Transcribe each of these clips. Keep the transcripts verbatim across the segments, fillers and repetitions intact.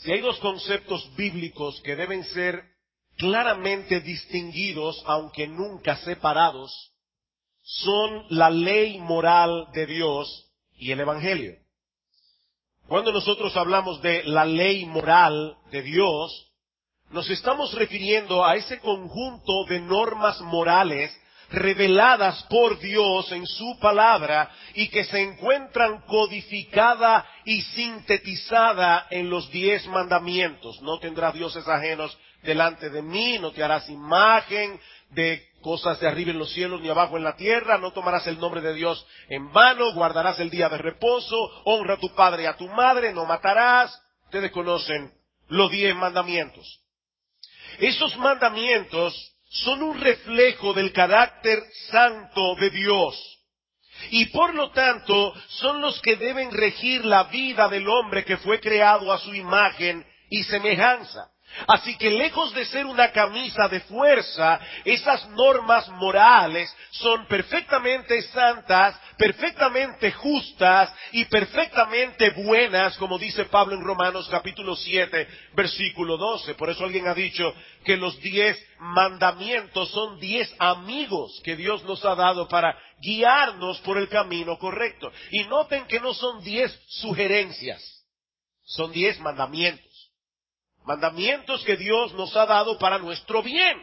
Si hay dos conceptos bíblicos que deben ser claramente distinguidos, aunque nunca separados, son la ley moral de Dios y el Evangelio. Cuando nosotros hablamos de la ley moral de Dios, nos estamos refiriendo a ese conjunto de normas morales reveladas por Dios en su palabra y que se encuentran codificada y sintetizada en los diez mandamientos. No tendrás dioses ajenos delante de mí, no te harás imagen de cosas de arriba en los cielos ni abajo en la tierra, no tomarás el nombre de Dios en vano, guardarás el día de reposo, honra a tu padre y a tu madre, no matarás. Ustedes conocen los diez mandamientos. Esos mandamientos son un reflejo del carácter santo de Dios. Y por lo tanto, son los que deben regir la vida del hombre que fue creado a su imagen y semejanza. Así que lejos de ser una camisa de fuerza, esas normas morales son perfectamente santas, perfectamente justas y perfectamente buenas, como dice Pablo en Romanos capítulo siete, versículo doce. Por eso alguien ha dicho que los diez mandamientos son diez amigos que Dios nos ha dado para guiarnos por el camino correcto. Y noten que no son diez sugerencias, son diez mandamientos. Mandamientos que Dios nos ha dado para nuestro bien.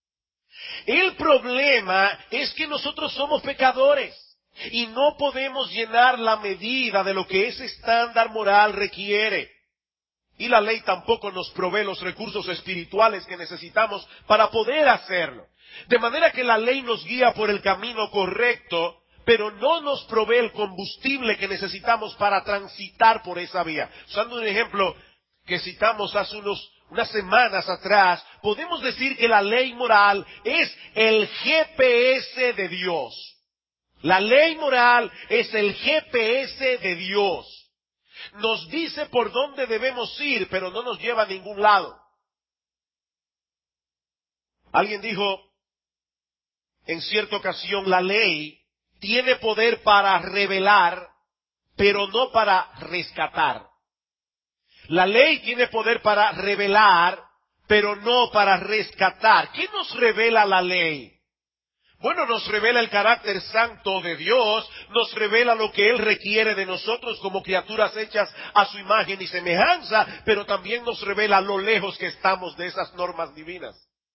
El problema es que nosotros somos pecadores y no podemos llenar la medida de lo que ese estándar moral requiere. Y la ley tampoco nos provee los recursos espirituales que necesitamos para poder hacerlo. De manera que la ley nos guía por el camino correcto, pero no nos provee el combustible que necesitamos para transitar por esa vía. Usando un ejemplo que citamos hace unos, unas semanas atrás, podemos decir que la ley moral es el G P S de Dios. La ley moral es el G P S de Dios. Nos dice por dónde debemos ir, pero no nos lleva a ningún lado. Alguien dijo en cierta ocasión, la ley tiene poder para revelar, pero no para rescatar. La ley tiene poder para revelar, pero no para rescatar. ¿Qué nos revela la ley? Bueno, nos revela el carácter santo de Dios, nos revela lo que Él requiere de nosotros como criaturas hechas a su imagen y semejanza, pero también nos revela lo lejos que estamos de esas normas divinas.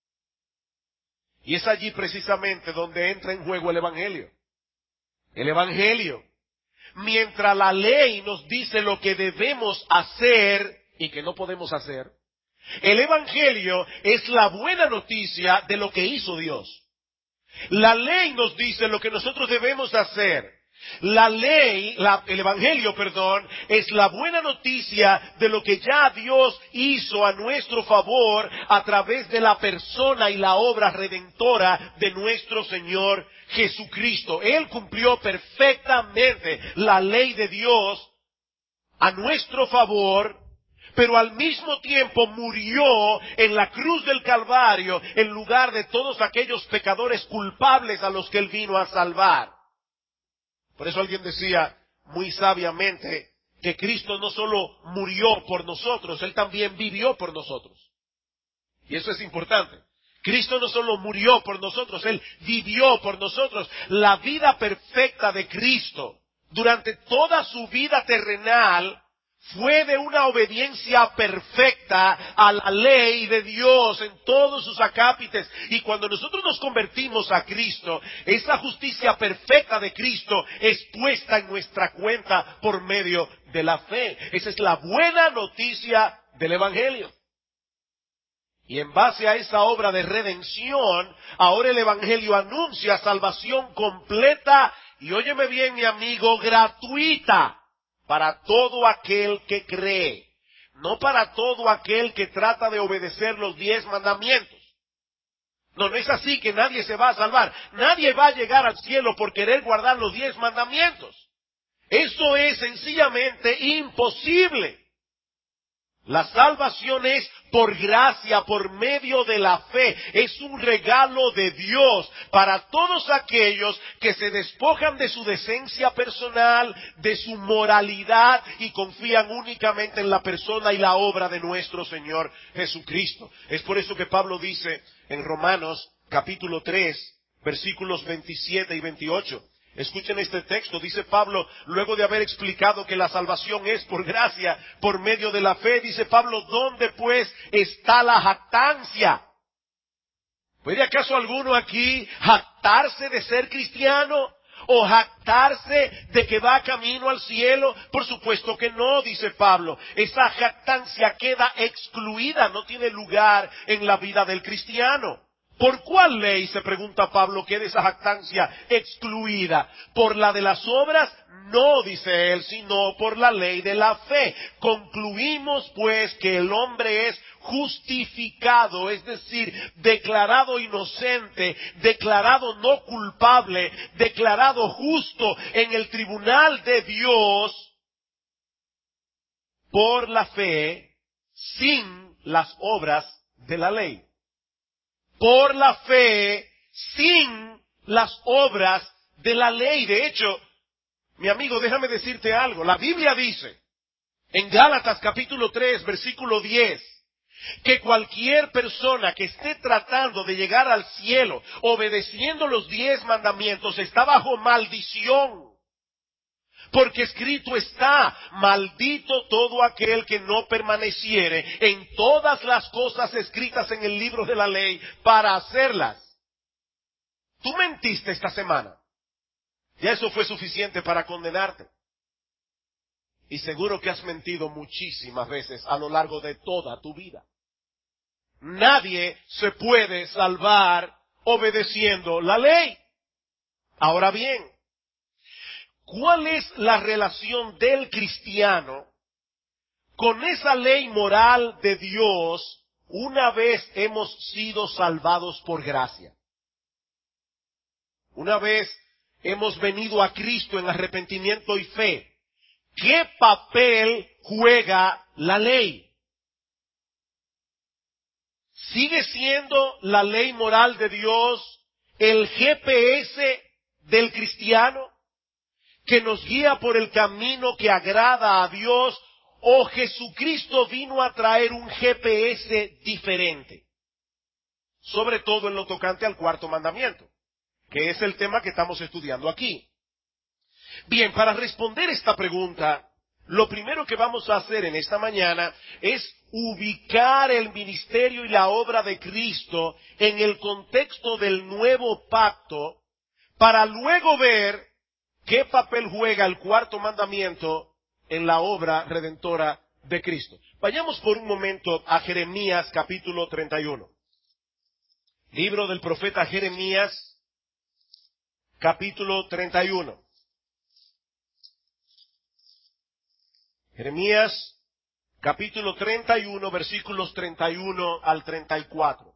Y es allí precisamente donde entra en juego el Evangelio. El Evangelio. Mientras la ley nos dice lo que debemos hacer y que no podemos hacer, el Evangelio es la buena noticia de lo que hizo Dios. La ley nos dice lo que nosotros debemos hacer. La ley, la, el Evangelio, perdón, es la buena noticia de lo que ya Dios hizo a nuestro favor a través de la persona y la obra redentora de nuestro Señor Jesucristo. Él cumplió perfectamente la ley de Dios a nuestro favor, pero al mismo tiempo murió en la cruz del Calvario en lugar de todos aquellos pecadores culpables a los que Él vino a salvar. Por eso alguien decía muy sabiamente que Cristo no solo murió por nosotros, Él también vivió por nosotros. Y eso es importante. Cristo no solo murió por nosotros, Él vivió por nosotros. La vida perfecta de Cristo durante toda su vida terrenal fue de una obediencia perfecta a la ley de Dios en todos sus acápites. Y cuando nosotros nos convertimos a Cristo, esa justicia perfecta de Cristo es puesta en nuestra cuenta por medio de la fe. Esa es la buena noticia del Evangelio. Y en base a esa obra de redención, ahora el Evangelio anuncia salvación completa y, óyeme bien, mi amigo, gratuita. Para todo aquel que cree, no para todo aquel que trata de obedecer los diez mandamientos. No, no es así que nadie se va a salvar. Nadie va a llegar al cielo por querer guardar los diez mandamientos. Eso es sencillamente imposible. La salvación es por gracia, por medio de la fe. Es un regalo de Dios para todos aquellos que se despojan de su decencia personal, de su moralidad y confían únicamente en la persona y la obra de nuestro Señor Jesucristo. Es por eso que Pablo dice en Romanos capítulo tres, versículos veintisiete y veintiocho. Escuchen este texto, dice Pablo, luego de haber explicado que la salvación es por gracia, por medio de la fe, dice Pablo, ¿dónde pues está la jactancia? ¿Puede acaso alguno aquí jactarse de ser cristiano? ¿O jactarse de que va camino al cielo? Por supuesto que no, dice Pablo. Esa jactancia queda excluida, no tiene lugar en la vida del cristiano. ¿Por cuál ley, se pregunta Pablo, queda esa jactancia excluida? ¿Por la de las obras? No, dice él, sino por la ley de la fe. Concluimos pues que el hombre es justificado, es decir, declarado inocente, declarado no culpable, declarado justo en el tribunal de Dios por la fe, sin las obras de la ley. Por la fe, sin las obras de la ley. De hecho, mi amigo, déjame decirte algo. La Biblia dice, en Gálatas capítulo tres, versículo diez, que cualquier persona que esté tratando de llegar al cielo, obedeciendo los diez mandamientos, está bajo maldición. Porque escrito está, maldito todo aquel que no permaneciere en todas las cosas escritas en el libro de la ley para hacerlas. Tú mentiste esta semana. Ya eso fue suficiente para condenarte. Y seguro que has mentido muchísimas veces a lo largo de toda tu vida. Nadie se puede salvar obedeciendo la ley. Ahora bien, ¿cuál es la relación del cristiano con esa ley moral de Dios una vez hemos sido salvados por gracia? Una vez hemos venido a Cristo en arrepentimiento y fe, ¿qué papel juega la ley? ¿Sigue siendo la ley moral de Dios el G P S del cristiano, que nos guía por el camino que agrada a Dios, o Jesucristo vino a traer un G P S diferente? Sobre todo en lo tocante al cuarto mandamiento, que es el tema que estamos estudiando aquí. Bien, para responder esta pregunta, lo primero que vamos a hacer en esta mañana es ubicar el ministerio y la obra de Cristo en el contexto del nuevo pacto, para luego ver ¿qué papel juega el cuarto mandamiento en la obra redentora de Cristo? Vayamos por un momento a Jeremías capítulo treinta y uno. Libro del profeta Jeremías capítulo treinta y uno. Jeremías capítulo treinta y uno, versículos treinta y uno al treinta y cuatro.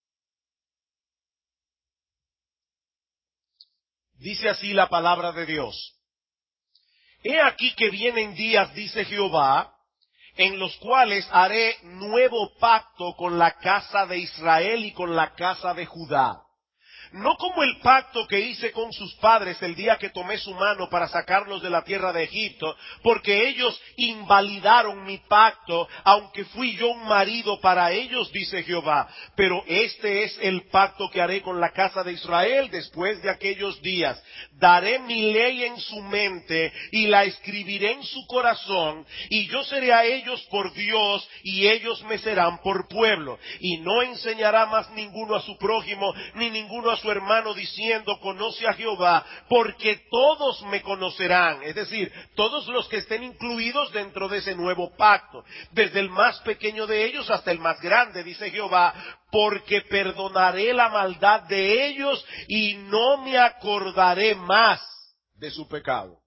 Dice así la palabra de Dios. He aquí que vienen días, dice Jehová, en los cuales haré nuevo pacto con la casa de Israel y con la casa de Judá. No como el pacto que hice con sus padres el día que tomé su mano para sacarlos de la tierra de Egipto, porque ellos invalidaron mi pacto, aunque fui yo un marido para ellos, dice Jehová. Pero este es el pacto que haré con la casa de Israel después de aquellos días. Daré mi ley en su mente y la escribiré en su corazón, y yo seré a ellos por Dios y ellos me serán por pueblo. Y no enseñará más ninguno a su prójimo, ni ninguno a su hermano diciendo, conoce a Jehová, porque todos me conocerán. Es decir, todos los que estén incluidos dentro de ese nuevo pacto, desde el más pequeño de ellos hasta el más grande, dice Jehová, porque perdonaré la maldad de ellos y no me acordaré más de su pecado.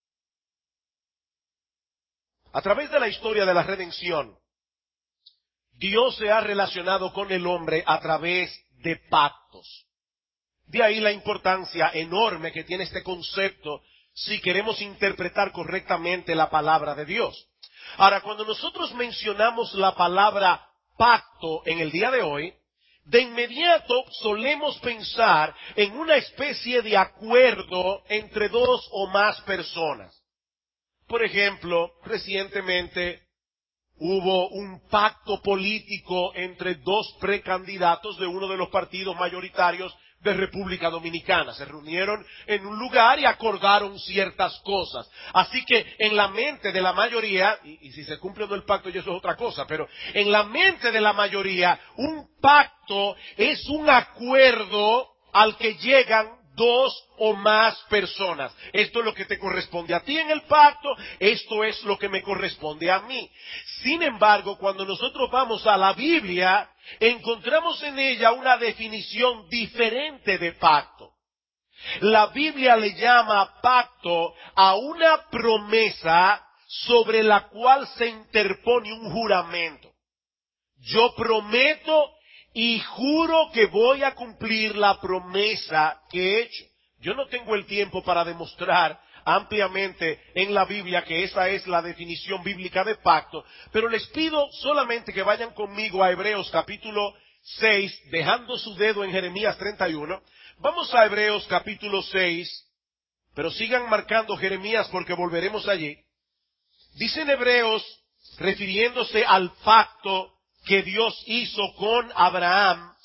A través de la historia de la redención, Dios se ha relacionado con el hombre a través de pactos. De ahí la importancia enorme que tiene este concepto si queremos interpretar correctamente la palabra de Dios. Ahora, cuando nosotros mencionamos la palabra pacto en el día de hoy, de inmediato solemos pensar en una especie de acuerdo entre dos o más personas. Por ejemplo, recientemente hubo un pacto político entre dos precandidatos de uno de los partidos mayoritarios de República Dominicana. Se reunieron en un lugar y acordaron ciertas cosas. Así que en la mente de la mayoría, y, y si se cumple o no el pacto, y eso es otra cosa, pero en la mente de la mayoría, un pacto es un acuerdo al que llegan dos o más personas. Esto es lo que te corresponde a ti en el pacto, esto es lo que me corresponde a mí. Sin embargo, cuando nosotros vamos a la Biblia, encontramos en ella una definición diferente de pacto. La Biblia le llama pacto a una promesa sobre la cual se interpone un juramento. Yo prometo y juro que voy a cumplir la promesa que he hecho. Yo no tengo el tiempo para demostrar ampliamente en la Biblia que esa es la definición bíblica de pacto, pero les pido solamente que vayan conmigo a Hebreos capítulo seis, dejando su dedo en Jeremías treinta y uno. Vamos a Hebreos capítulo seis, pero sigan marcando Jeremías porque volveremos allí. Dice en Hebreos, refiriéndose al pacto que Dios hizo con Abraham,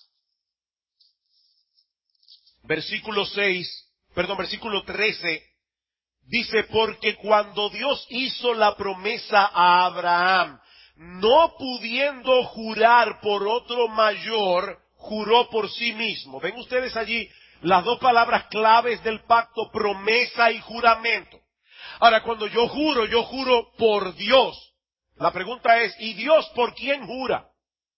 versículo seis, perdón, versículo trece, dice, porque cuando Dios hizo la promesa a Abraham, no pudiendo jurar por otro mayor, juró por sí mismo. ¿Ven ustedes allí las dos palabras claves del pacto, promesa y juramento? Ahora, cuando yo juro, yo juro por Dios. La pregunta es, ¿y Dios por quién jura?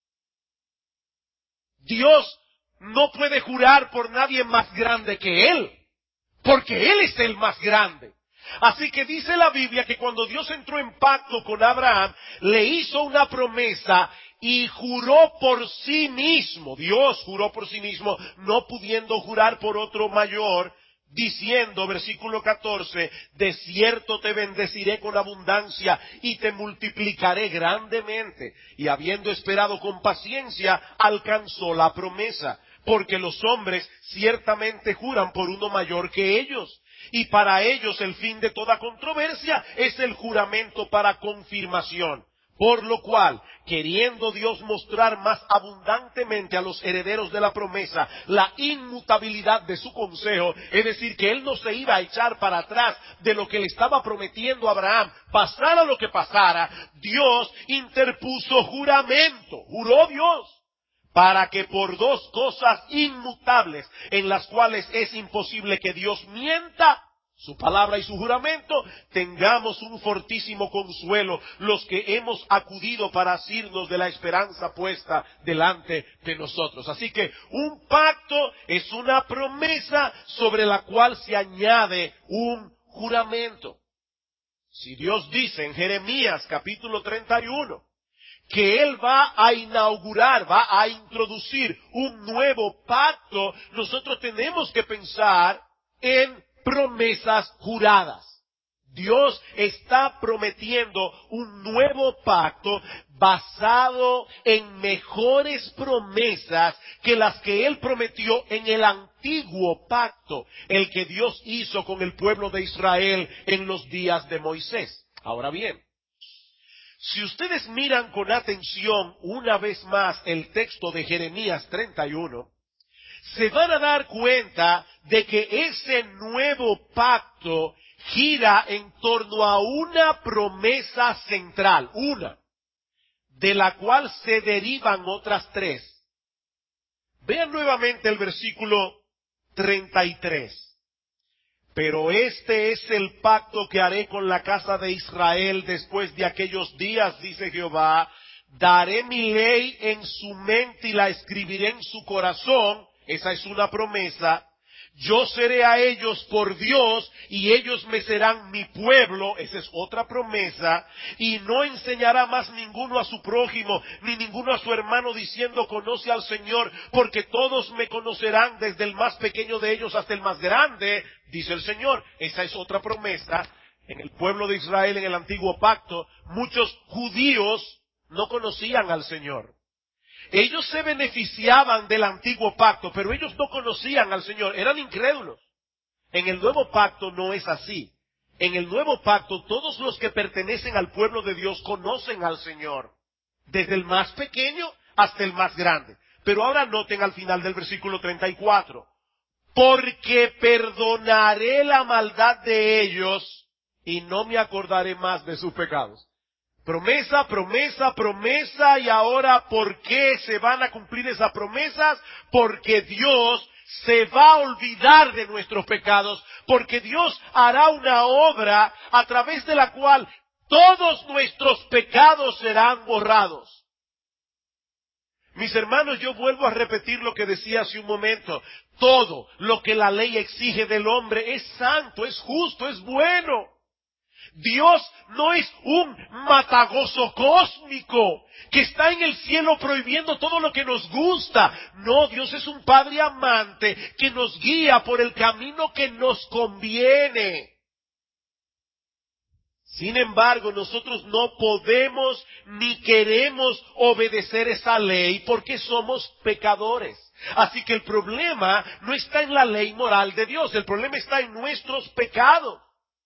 Dios no puede jurar por nadie más grande que Él, porque Él es el más grande. Así que dice la Biblia que cuando Dios entró en pacto con Abraham, le hizo una promesa y juró por sí mismo. Dios juró por sí mismo, no pudiendo jurar por otro mayor, diciendo, versículo catorce, de cierto te bendeciré con abundancia y te multiplicaré grandemente. Y habiendo esperado con paciencia, alcanzó la promesa, porque los hombres ciertamente juran por uno mayor que ellos. Y para ellos el fin de toda controversia es el juramento para confirmación. Por lo cual, queriendo Dios mostrar más abundantemente a los herederos de la promesa la inmutabilidad de su consejo, es decir, que Él no se iba a echar para atrás de lo que le estaba prometiendo a Abraham, pasara lo que pasara, Dios interpuso juramento, juró Dios, para que por dos cosas inmutables, en las cuales es imposible que Dios mienta, su palabra y su juramento, tengamos un fortísimo consuelo los que hemos acudido para asirnos de la esperanza puesta delante de nosotros. Así que un pacto es una promesa sobre la cual se añade un juramento. Si Dios dice en Jeremías capítulo treinta y uno que Él va a inaugurar, va a introducir un nuevo pacto, nosotros tenemos que pensar en promesas juradas. Dios está prometiendo un nuevo pacto basado en mejores promesas que las que Él prometió en el antiguo pacto, el que Dios hizo con el pueblo de Israel en los días de Moisés. Ahora bien, si ustedes miran con atención una vez más el texto de Jeremías treinta y uno, se van a dar cuenta de que ese nuevo pacto gira en torno a una promesa central, una, de la cual se derivan otras tres. Vean nuevamente el versículo treinta y tres. Pero este es el pacto que haré con la casa de Israel después de aquellos días, dice Jehová. Daré mi ley en su mente y la escribiré en su corazón. Esa es una promesa. Yo seré a ellos por Dios y ellos me serán mi pueblo. Esa es otra promesa. Y no enseñará más ninguno a su prójimo, ni ninguno a su hermano diciendo conoce al Señor, porque todos me conocerán desde el más pequeño de ellos hasta el más grande, dice el Señor. Esa es otra promesa. En el pueblo de Israel, en el antiguo pacto, muchos judíos no conocían al Señor. Ellos se beneficiaban del antiguo pacto, pero ellos no conocían al Señor, eran incrédulos. En el nuevo pacto no es así. En el nuevo pacto, todos los que pertenecen al pueblo de Dios conocen al Señor, desde el más pequeño hasta el más grande. Pero ahora noten al final del versículo treinta y cuatro. Porque perdonaré la maldad de ellos y no me acordaré más de sus pecados. Promesa, promesa, promesa, y ahora, ¿por qué se van a cumplir esas promesas? Porque Dios se va a olvidar de nuestros pecados, porque Dios hará una obra a través de la cual todos nuestros pecados serán borrados. Mis hermanos, yo vuelvo a repetir lo que decía hace un momento. Todo lo que la ley exige del hombre es santo, es justo, es bueno. Dios no es un matagozo cósmico que está en el cielo prohibiendo todo lo que nos gusta. No, Dios es un Padre amante que nos guía por el camino que nos conviene. Sin embargo, nosotros no podemos ni queremos obedecer esa ley porque somos pecadores. Así que el problema no está en la ley moral de Dios, el problema está en nuestros pecados.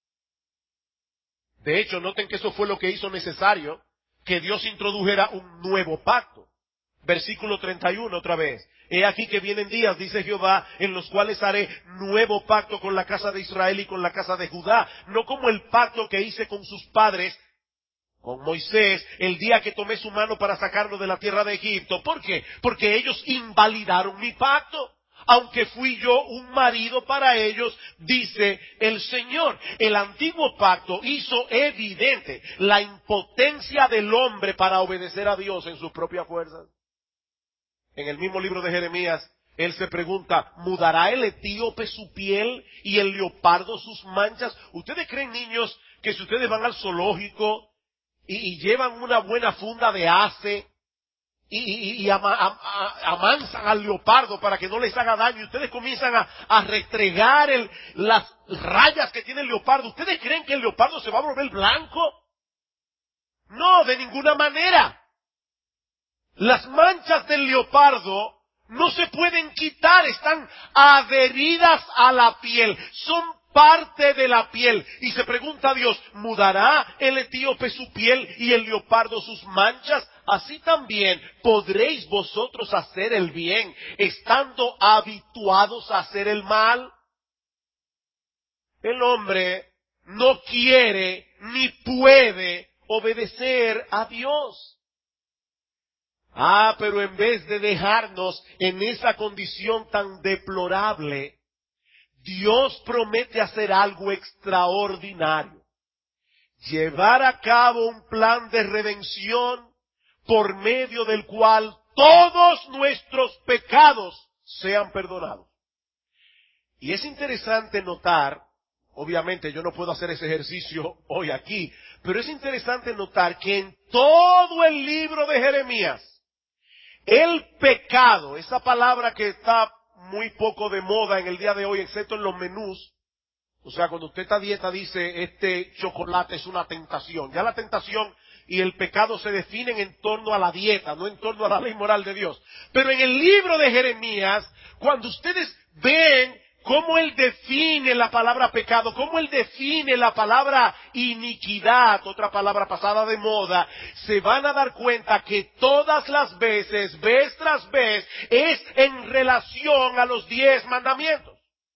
De hecho, noten que eso fue lo que hizo necesario que Dios introdujera un nuevo pacto. Versículo treinta y uno otra vez. He aquí que vienen días, dice Jehová, en los cuales haré nuevo pacto con la casa de Israel y con la casa de Judá. No como el pacto que hice con sus padres, con Moisés, el día que tomé su mano para sacarlo de la tierra de Egipto. ¿Por qué? Porque ellos invalidaron mi pacto. Aunque fui yo un marido para ellos, dice el Señor. El antiguo pacto hizo evidente la impotencia del hombre para obedecer a Dios en sus propias fuerzas. En el mismo libro de Jeremías, él se pregunta, ¿mudará el etíope su piel y el leopardo sus manchas? ¿Ustedes creen, niños, que si ustedes van al zoológico y, y llevan una buena funda de ace, Y, y, y ama, a, amansan al leopardo para que no les haga daño, y ustedes comienzan a, a restregar el, las rayas que tiene el leopardo? ¿Ustedes creen que el leopardo se va a volver blanco? No, de ninguna manera. Las manchas del leopardo no se pueden quitar, están adheridas a la piel, son parte de la piel. Y se pregunta a Dios, ¿mudará el etíope su piel y el leopardo sus manchas? Así también podréis vosotros hacer el bien, estando habituados a hacer el mal. El hombre no quiere ni puede obedecer a Dios. Ah, pero en vez de dejarnos en esa condición tan deplorable, Dios promete hacer algo extraordinario. Llevar a cabo un plan de redención por medio del cual todos nuestros pecados sean perdonados. Y es interesante notar, obviamente yo no puedo hacer ese ejercicio hoy aquí, pero es interesante notar que en todo el libro de Jeremías, el pecado, esa palabra que está muy poco de moda en el día de hoy, excepto en los menús, o sea, cuando usted está a dieta dice, este chocolate es una tentación. Ya la tentación y el pecado se definen en torno a la dieta, no en torno a la ley moral de Dios. Pero en el libro de Jeremías, cuando ustedes ven cómo él define la palabra pecado, cómo él define la palabra iniquidad, otra palabra pasada de moda, se van a dar cuenta que todas las veces, vez tras vez, es en relación a los diez mandamientos.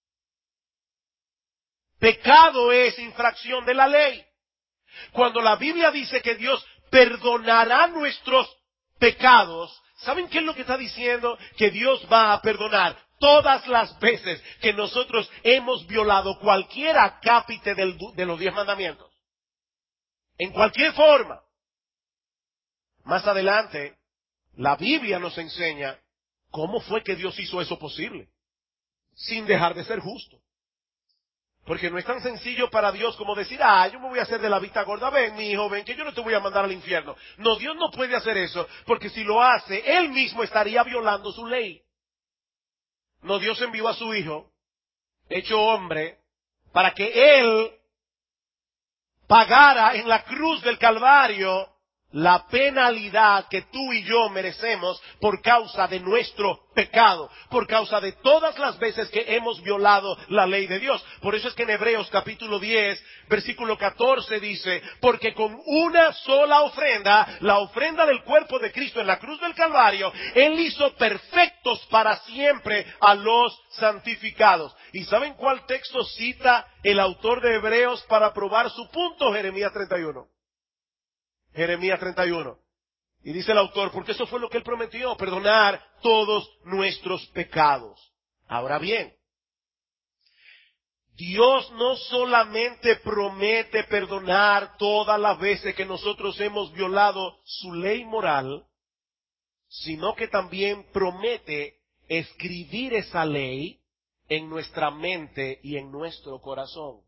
Pecado es infracción de la ley. Cuando la Biblia dice que Dios perdonará nuestros pecados, ¿saben qué es lo que está diciendo? Que Dios va a perdonar todas las veces que nosotros hemos violado cualquier acápite del, de los diez mandamientos. En cualquier forma. Más adelante, la Biblia nos enseña cómo fue que Dios hizo eso posible, sin dejar de ser justo. Porque no es tan sencillo para Dios como decir, ah, yo me voy a hacer de la vista gorda, ven mi hijo, ven que yo no te voy a mandar al infierno. No, Dios no puede hacer eso, porque si lo hace, Él mismo estaría violando su ley. No, Dios envió a su hijo, hecho hombre, para que Él pagara en la cruz del Calvario la penalidad que tú y yo merecemos por causa de nuestro pecado, por causa de todas las veces que hemos violado la ley de Dios. Por eso es que en Hebreos capítulo diez, versículo catorce dice, porque con una sola ofrenda, la ofrenda del cuerpo de Cristo en la cruz del Calvario, Él hizo perfectos para siempre a los santificados. ¿Y saben cuál texto cita el autor de Hebreos para probar su punto? Jeremías treinta y uno. Jeremías treinta y uno. Y dice el autor, porque eso fue lo que Él prometió, perdonar todos nuestros pecados. Ahora bien, Dios no solamente promete perdonar todas las veces que nosotros hemos violado su ley moral, sino que también promete escribir esa ley en nuestra mente y en nuestro corazón.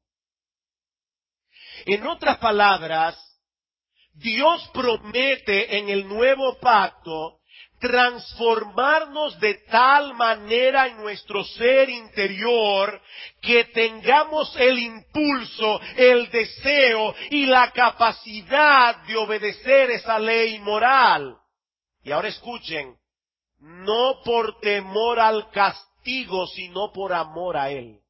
En otras palabras, Dios promete en el nuevo pacto transformarnos de tal manera en nuestro ser interior que tengamos el impulso, el deseo y la capacidad de obedecer esa ley moral. Y ahora escuchen, no por temor al castigo, sino por amor a Él.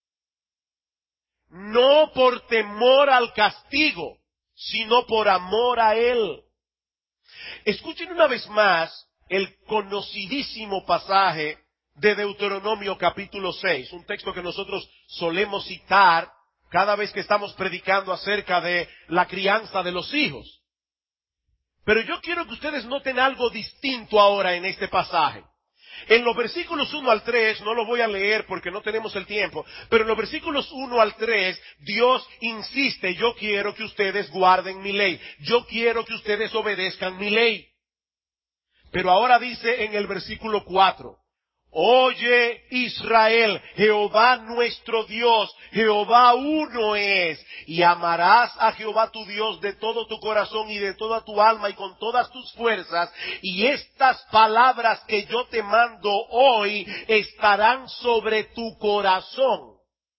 No por temor al castigo, sino por amor a Él. Escuchen una vez más el conocidísimo pasaje de Deuteronomio capítulo seis, un texto que nosotros solemos citar cada vez que estamos predicando acerca de la crianza de los hijos. Pero yo quiero que ustedes noten algo distinto ahora en este pasaje. En los versículos uno al tres, no lo voy a leer porque no tenemos el tiempo, pero en los versículos uno al tres, Dios insiste, yo quiero que ustedes guarden mi ley, yo quiero que ustedes obedezcan mi ley. Pero ahora dice en el versículo cuatro, oye Israel, Jehová nuestro Dios, Jehová uno es, y amarás a Jehová tu Dios de todo tu corazón y de toda tu alma y con todas tus fuerzas, y estas palabras que yo te mando hoy estarán sobre tu corazón.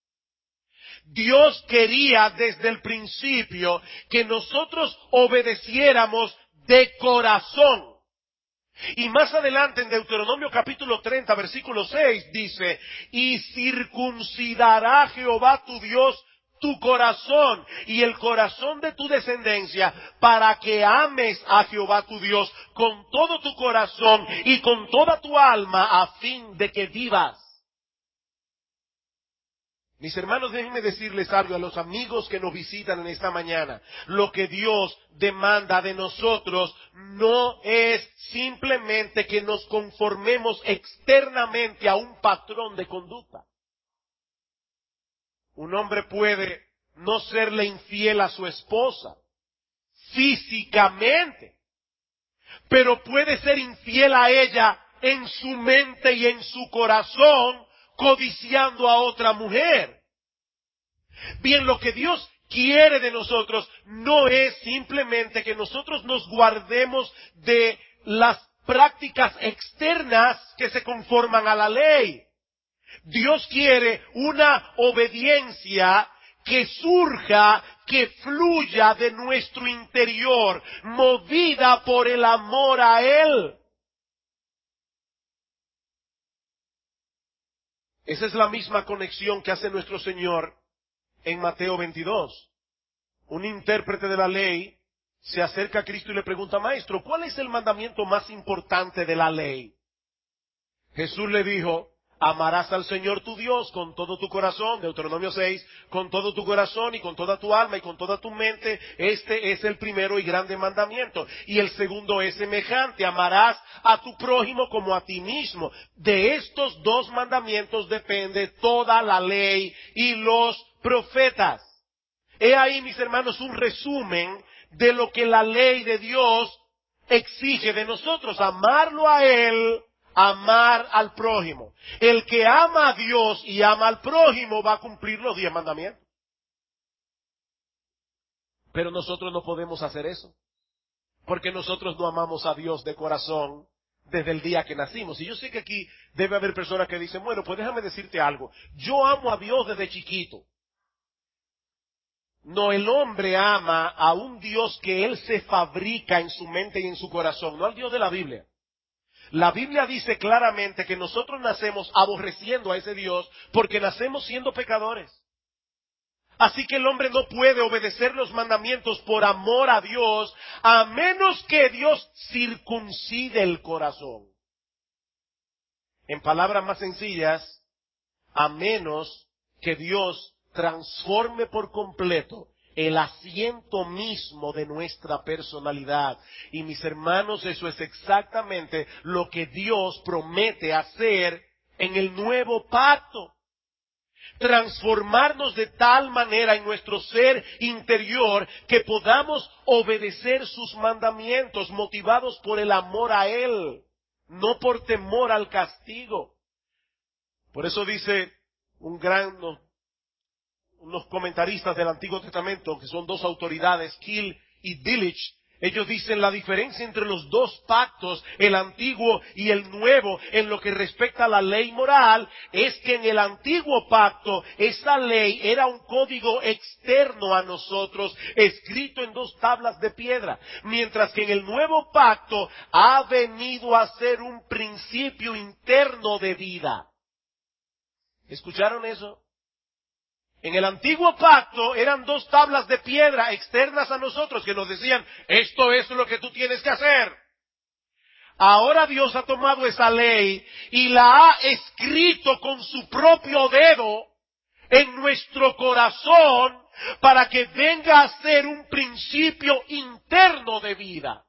Dios quería desde el principio que nosotros obedeciéramos de corazón. Y más adelante en Deuteronomio capítulo treinta, versículo seis, dice, y circuncidará Jehová tu Dios tu corazón y el corazón de tu descendencia para que ames a Jehová tu Dios con todo tu corazón y con toda tu alma a fin de que vivas. Mis hermanos, déjenme decirles algo a los amigos que nos visitan en esta mañana. Lo que Dios demanda de nosotros no es simplemente que nos conformemos externamente a un patrón de conducta. Un hombre puede no serle infiel a su esposa físicamente, pero puede ser infiel a ella en su mente y en su corazón, codiciando a otra mujer. Bien, lo que Dios quiere de nosotros no es simplemente que nosotros nos guardemos de las prácticas externas que se conforman a la ley. Dios quiere una obediencia que surja, que fluya de nuestro interior, movida por el amor a Él. Esa es la misma conexión que hace nuestro Señor en Mateo veintidós. Un intérprete de la ley se acerca a Cristo y le pregunta, Maestro, ¿cuál es el mandamiento más importante de la ley? Jesús le dijo, amarás al Señor tu Dios con todo tu corazón, Deuteronomio seis, con todo tu corazón y con toda tu alma y con toda tu mente. Este es el primero y grande mandamiento. Y el segundo es semejante, amarás a tu prójimo como a ti mismo. De estos dos mandamientos depende toda la ley y los profetas. He ahí, mis hermanos, un resumen de lo que la ley de Dios exige de nosotros, amarlo a Él, amar al prójimo. El que ama a Dios y ama al prójimo va a cumplir los diez mandamientos. Pero nosotros no podemos hacer eso, porque nosotros no amamos a Dios de corazón desde el día que nacimos. Y yo sé que aquí debe haber personas que dicen, bueno, pues déjame decirte algo. Yo amo a Dios desde chiquito. No, el hombre ama a un Dios que él se fabrica en su mente y en su corazón, no al Dios de la Biblia. La Biblia dice claramente que nosotros nacemos aborreciendo a ese Dios porque nacemos siendo pecadores. Así que el hombre no puede obedecer los mandamientos por amor a Dios, a menos que Dios circuncide el corazón. En palabras más sencillas, a menos que Dios transforme por completo el asiento mismo de nuestra personalidad. Y mis hermanos, eso es exactamente lo que Dios promete hacer en el nuevo pacto. Transformarnos de tal manera en nuestro ser interior que podamos obedecer sus mandamientos motivados por el amor a Él, no por temor al castigo. Por eso dice un gran, unos, unos comentaristas del Antiguo Testamento, que son dos autoridades, Kiel y Delitzsch. Ellos dicen la diferencia entre los dos pactos, el antiguo y el nuevo, en lo que respecta a la ley moral, es que en el antiguo pacto esa ley era un código externo a nosotros, escrito en dos tablas de piedra, mientras que en el nuevo pacto ha venido a ser un principio interno de vida. ¿Escucharon eso? En el antiguo pacto eran dos tablas de piedra externas a nosotros que nos decían, esto es lo que tú tienes que hacer. Ahora Dios ha tomado esa ley y la ha escrito con su propio dedo en nuestro corazón para que venga a ser un principio interno de vida.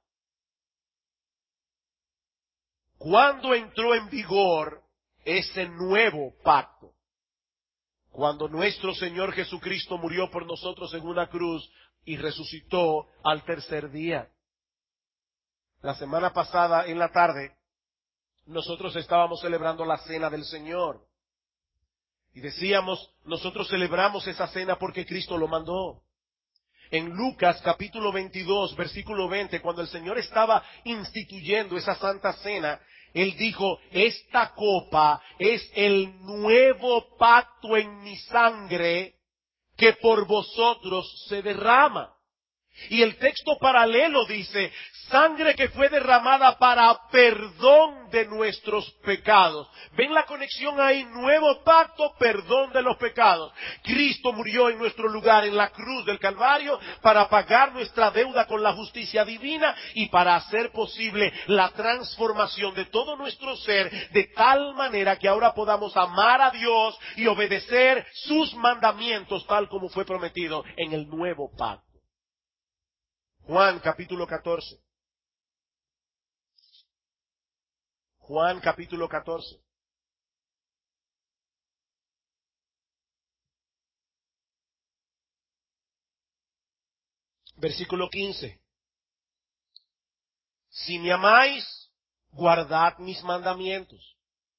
¿Cuándo entró en vigor ese nuevo pacto? Cuando nuestro Señor Jesucristo murió por nosotros en una cruz y resucitó al tercer día. La semana pasada, en la tarde, nosotros estábamos celebrando la cena del Señor. Y decíamos, nosotros celebramos esa cena porque Cristo lo mandó. En Lucas capítulo veintidós, versículo veinte, cuando el Señor estaba instituyendo esa santa cena, Él dijo, esta copa es el nuevo pacto en mi sangre que por vosotros se derrama. Y el texto paralelo dice, sangre que fue derramada para perdón de nuestros pecados. ¿Ven la conexión ahí? Nuevo pacto, perdón de los pecados. Cristo murió en nuestro lugar en la cruz del Calvario para pagar nuestra deuda con la justicia divina y para hacer posible la transformación de todo nuestro ser de tal manera que ahora podamos amar a Dios y obedecer sus mandamientos tal como fue prometido en el nuevo pacto. Juan capítulo catorce. Juan capítulo catorce. Versículo quince. Si me amáis, guardad mis mandamientos.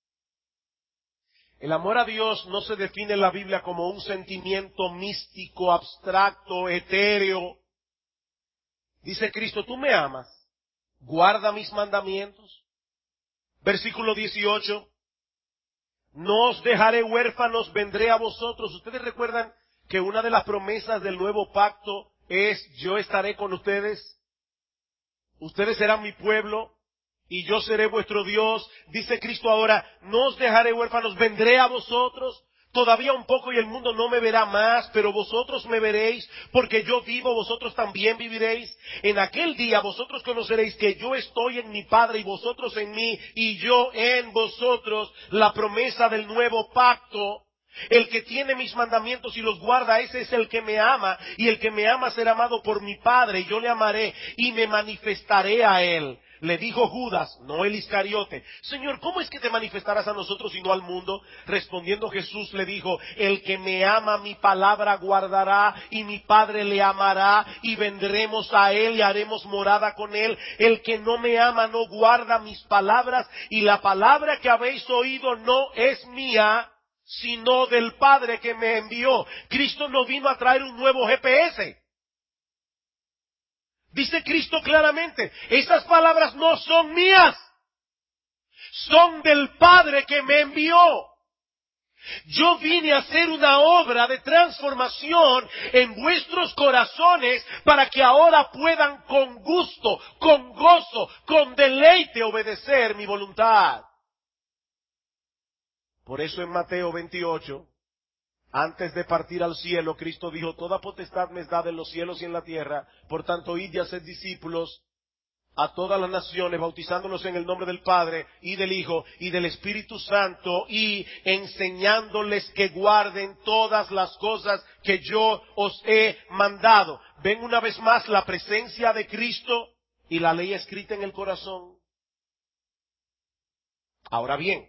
El amor a Dios no se define en la Biblia como un sentimiento místico, abstracto, etéreo. Dice Cristo, tú me amas, guarda mis mandamientos. Versículo dieciocho, no os dejaré huérfanos, vendré a vosotros. Ustedes recuerdan que una de las promesas del nuevo pacto es, yo estaré con ustedes, ustedes serán mi pueblo y yo seré vuestro Dios. Dice Cristo ahora, no os dejaré huérfanos, vendré a vosotros. Todavía un poco y el mundo no me verá más, pero vosotros me veréis, porque yo vivo, vosotros también viviréis. En aquel día vosotros conoceréis que yo estoy en mi Padre y vosotros en mí, y yo en vosotros. La promesa del nuevo pacto. El que tiene mis mandamientos y los guarda, ese es el que me ama, y el que me ama será amado por mi Padre, y yo le amaré, y me manifestaré a él. Le dijo Judas, no el Iscariote, Señor, ¿cómo es que te manifestarás a nosotros y no al mundo? Respondiendo Jesús le dijo, el que me ama mi palabra guardará, y mi Padre le amará, y vendremos a él y haremos morada con él. El que no me ama no guarda mis palabras, y la palabra que habéis oído no es mía, sino del Padre que me envió. Cristo no vino a traer un nuevo G P S. Dice Cristo claramente, esas palabras no son mías, son del Padre que me envió. Yo vine a hacer una obra de transformación en vuestros corazones para que ahora puedan con gusto, con gozo, con deleite obedecer mi voluntad. Por eso en Mateo veintiocho, antes de partir al cielo, Cristo dijo, toda potestad me es dada en los cielos y en la tierra, por tanto id y haced discípulos a todas las naciones, bautizándolos en el nombre del Padre y del Hijo y del Espíritu Santo y enseñándoles que guarden todas las cosas que yo os he mandado. Ven una vez más la presencia de Cristo y la ley escrita en el corazón. Ahora bien,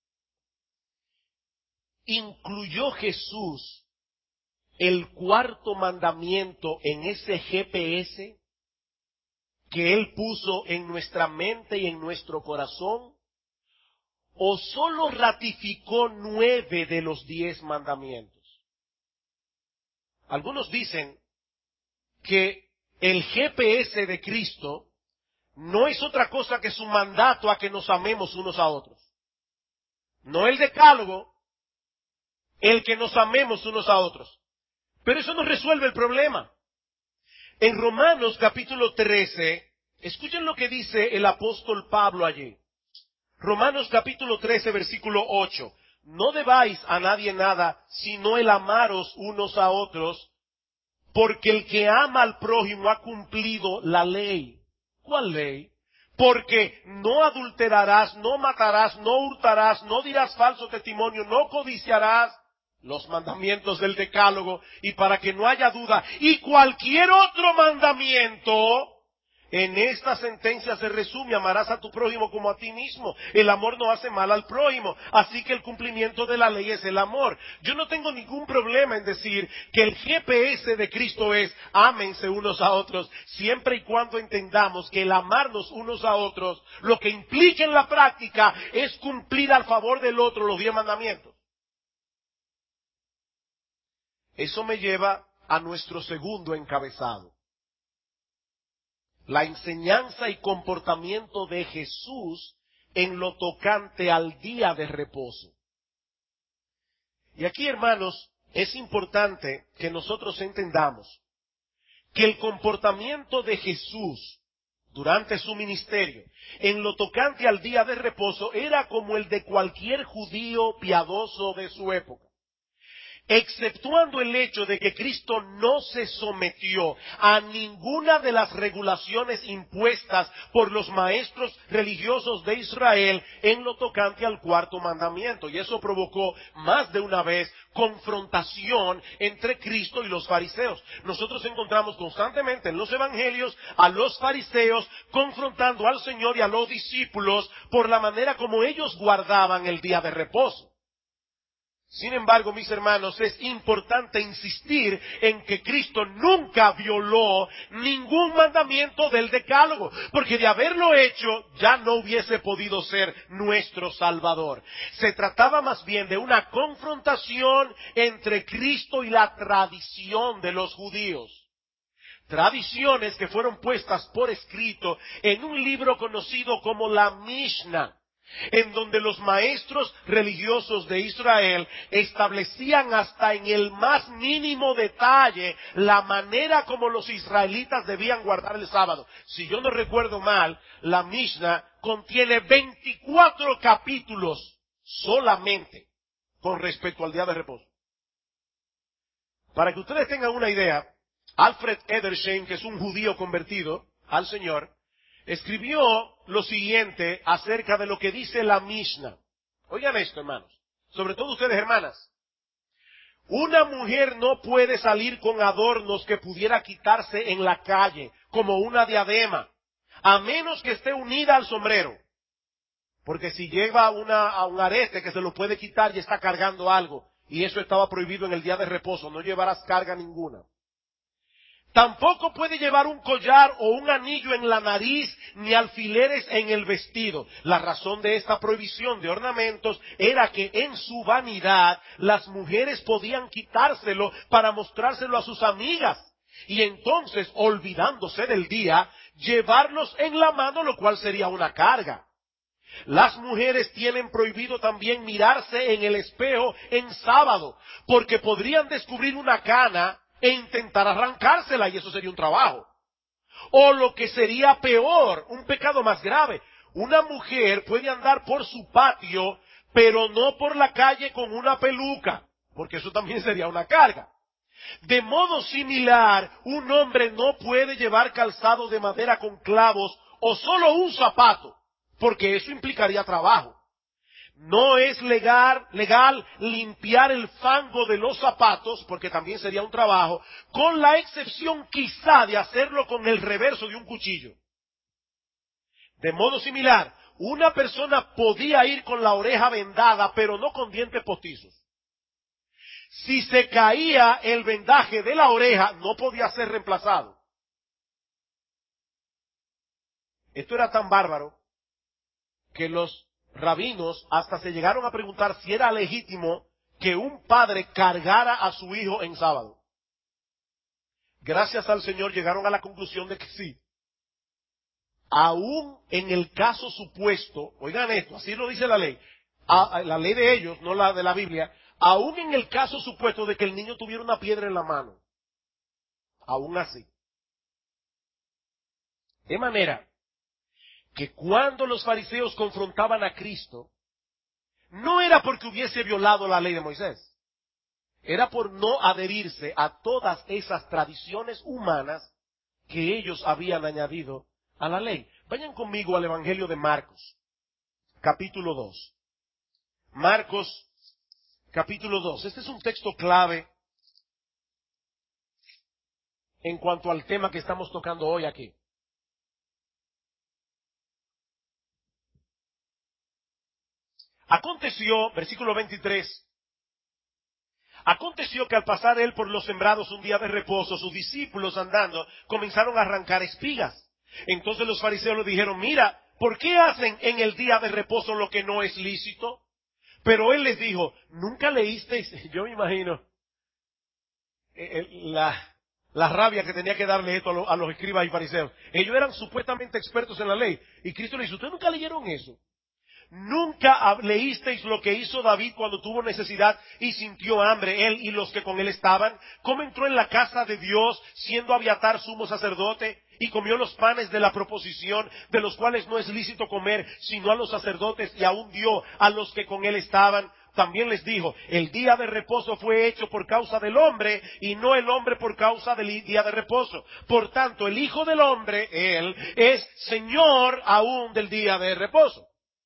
¿incluyó Jesús el cuarto mandamiento en ese G P S que Él puso en nuestra mente y en nuestro corazón? ¿O solo ratificó nueve de los diez mandamientos? Algunos dicen que el G P S de Cristo no es otra cosa que su mandato a que nos amemos unos a otros. No el decálogo, el que nos amemos unos a otros. Pero eso no resuelve el problema. En Romanos capítulo trece, escuchen lo que dice el apóstol Pablo allí. Romanos capítulo trece, versículo ocho. No debáis a nadie nada, sino el amaros unos a otros, porque el que ama al prójimo ha cumplido la ley. ¿Cuál ley? Porque no adulterarás, no matarás, no hurtarás, no dirás falso testimonio, no codiciarás. Los mandamientos del decálogo, y para que no haya duda, y cualquier otro mandamiento, en esta sentencia se resume, amarás a tu prójimo como a ti mismo. El amor no hace mal al prójimo, así que el cumplimiento de la ley es el amor. Yo no tengo ningún problema en decir que el G P S de Cristo es, ámense unos a otros, siempre y cuando entendamos que el amarnos unos a otros, lo que implica en la práctica es cumplir al favor del otro los diez mandamientos. Eso me lleva a nuestro segundo encabezado. La enseñanza y comportamiento de Jesús en lo tocante al día de reposo. Y aquí, hermanos, es importante que nosotros entendamos que el comportamiento de Jesús durante su ministerio en lo tocante al día de reposo era como el de cualquier judío piadoso de su época. Exceptuando el hecho de que Cristo no se sometió a ninguna de las regulaciones impuestas por los maestros religiosos de Israel en lo tocante al cuarto mandamiento. Y eso provocó más de una vez confrontación entre Cristo y los fariseos. Nosotros encontramos constantemente en los evangelios a los fariseos confrontando al Señor y a los discípulos por la manera como ellos guardaban el día de reposo. Sin embargo, mis hermanos, es importante insistir en que Cristo nunca violó ningún mandamiento del decálogo, porque de haberlo hecho ya no hubiese podido ser nuestro Salvador. Se trataba más bien de una confrontación entre Cristo y la tradición de los judíos. Tradiciones que fueron puestas por escrito en un libro conocido como la Mishnah, en donde los maestros religiosos de Israel establecían hasta en el más mínimo detalle la manera como los israelitas debían guardar el sábado. Si yo no recuerdo mal, la Mishnah contiene veinticuatro capítulos solamente con respecto al día de reposo. Para que ustedes tengan una idea, Alfred Edersheim, que es un judío convertido al Señor, escribió lo siguiente acerca de lo que dice la Mishnah. Oigan esto, hermanos. Sobre todo ustedes, hermanas. Una mujer no puede salir con adornos que pudiera quitarse en la calle, como una diadema, a menos que esté unida al sombrero. Porque si lleva una, a un arete que se lo puede quitar y está cargando algo, y eso estaba prohibido en el día de reposo, no llevarás carga ninguna. Tampoco puede llevar un collar o un anillo en la nariz ni alfileres en el vestido. La razón de esta prohibición de ornamentos era que en su vanidad las mujeres podían quitárselo para mostrárselo a sus amigas. Y entonces, olvidándose del día, llevarlos en la mano, lo cual sería una carga. Las mujeres tienen prohibido también mirarse en el espejo en sábado, porque podrían descubrir una cana e intentar arrancársela, y eso sería un trabajo. O lo que sería peor, un pecado más grave, una mujer puede andar por su patio, pero no por la calle con una peluca, porque eso también sería una carga. De modo similar, un hombre no puede llevar calzado de madera con clavos o solo un zapato, porque eso implicaría trabajo. No es legal, legal limpiar el fango de los zapatos, porque también sería un trabajo, con la excepción quizá de hacerlo con el reverso de un cuchillo. De modo similar, una persona podía ir con la oreja vendada, pero no con dientes postizos. Si se caía el vendaje de la oreja, no podía ser reemplazado. Esto era tan bárbaro que los rabinos hasta se llegaron a preguntar si era legítimo que un padre cargara a su hijo en sábado. Gracias al Señor llegaron a la conclusión de que sí. Aún en el caso supuesto, oigan esto, así lo dice la ley, a, la ley de ellos, no la de la Biblia, aún en el caso supuesto de que el niño tuviera una piedra en la mano, aún así. De manera que cuando los fariseos confrontaban a Cristo, no era porque hubiese violado la ley de Moisés, era por no adherirse a todas esas tradiciones humanas que ellos habían añadido a la ley. Vayan conmigo al Evangelio de Marcos, capítulo dos. Marcos, capítulo dos. Este es un texto clave en cuanto al tema que estamos tocando hoy aquí. Aconteció, versículo veintitrés, aconteció que al pasar él por los sembrados un día de reposo, sus discípulos andando comenzaron a arrancar espigas. Entonces los fariseos le dijeron, mira, ¿por qué hacen en el día de reposo lo que no es lícito? Pero él les dijo, ¿nunca leísteis? Yo me imagino eh, la, la rabia que tenía que darle esto a, lo, a los escribas y fariseos. Ellos eran supuestamente expertos en la ley. Y Cristo le dice, ¿ustedes nunca leyeron eso? ¿Nunca leísteis lo que hizo David cuando tuvo necesidad y sintió hambre, él y los que con él estaban? ¿Cómo entró en la casa de Dios, siendo Abiatar sumo sacerdote, y comió los panes de la proposición, de los cuales no es lícito comer, sino a los sacerdotes, y aún dio a los que con él estaban? También les dijo, el día de reposo fue hecho por causa del hombre, y no el hombre por causa del día de reposo. Por tanto, el Hijo del Hombre, él, es Señor aún del día de reposo.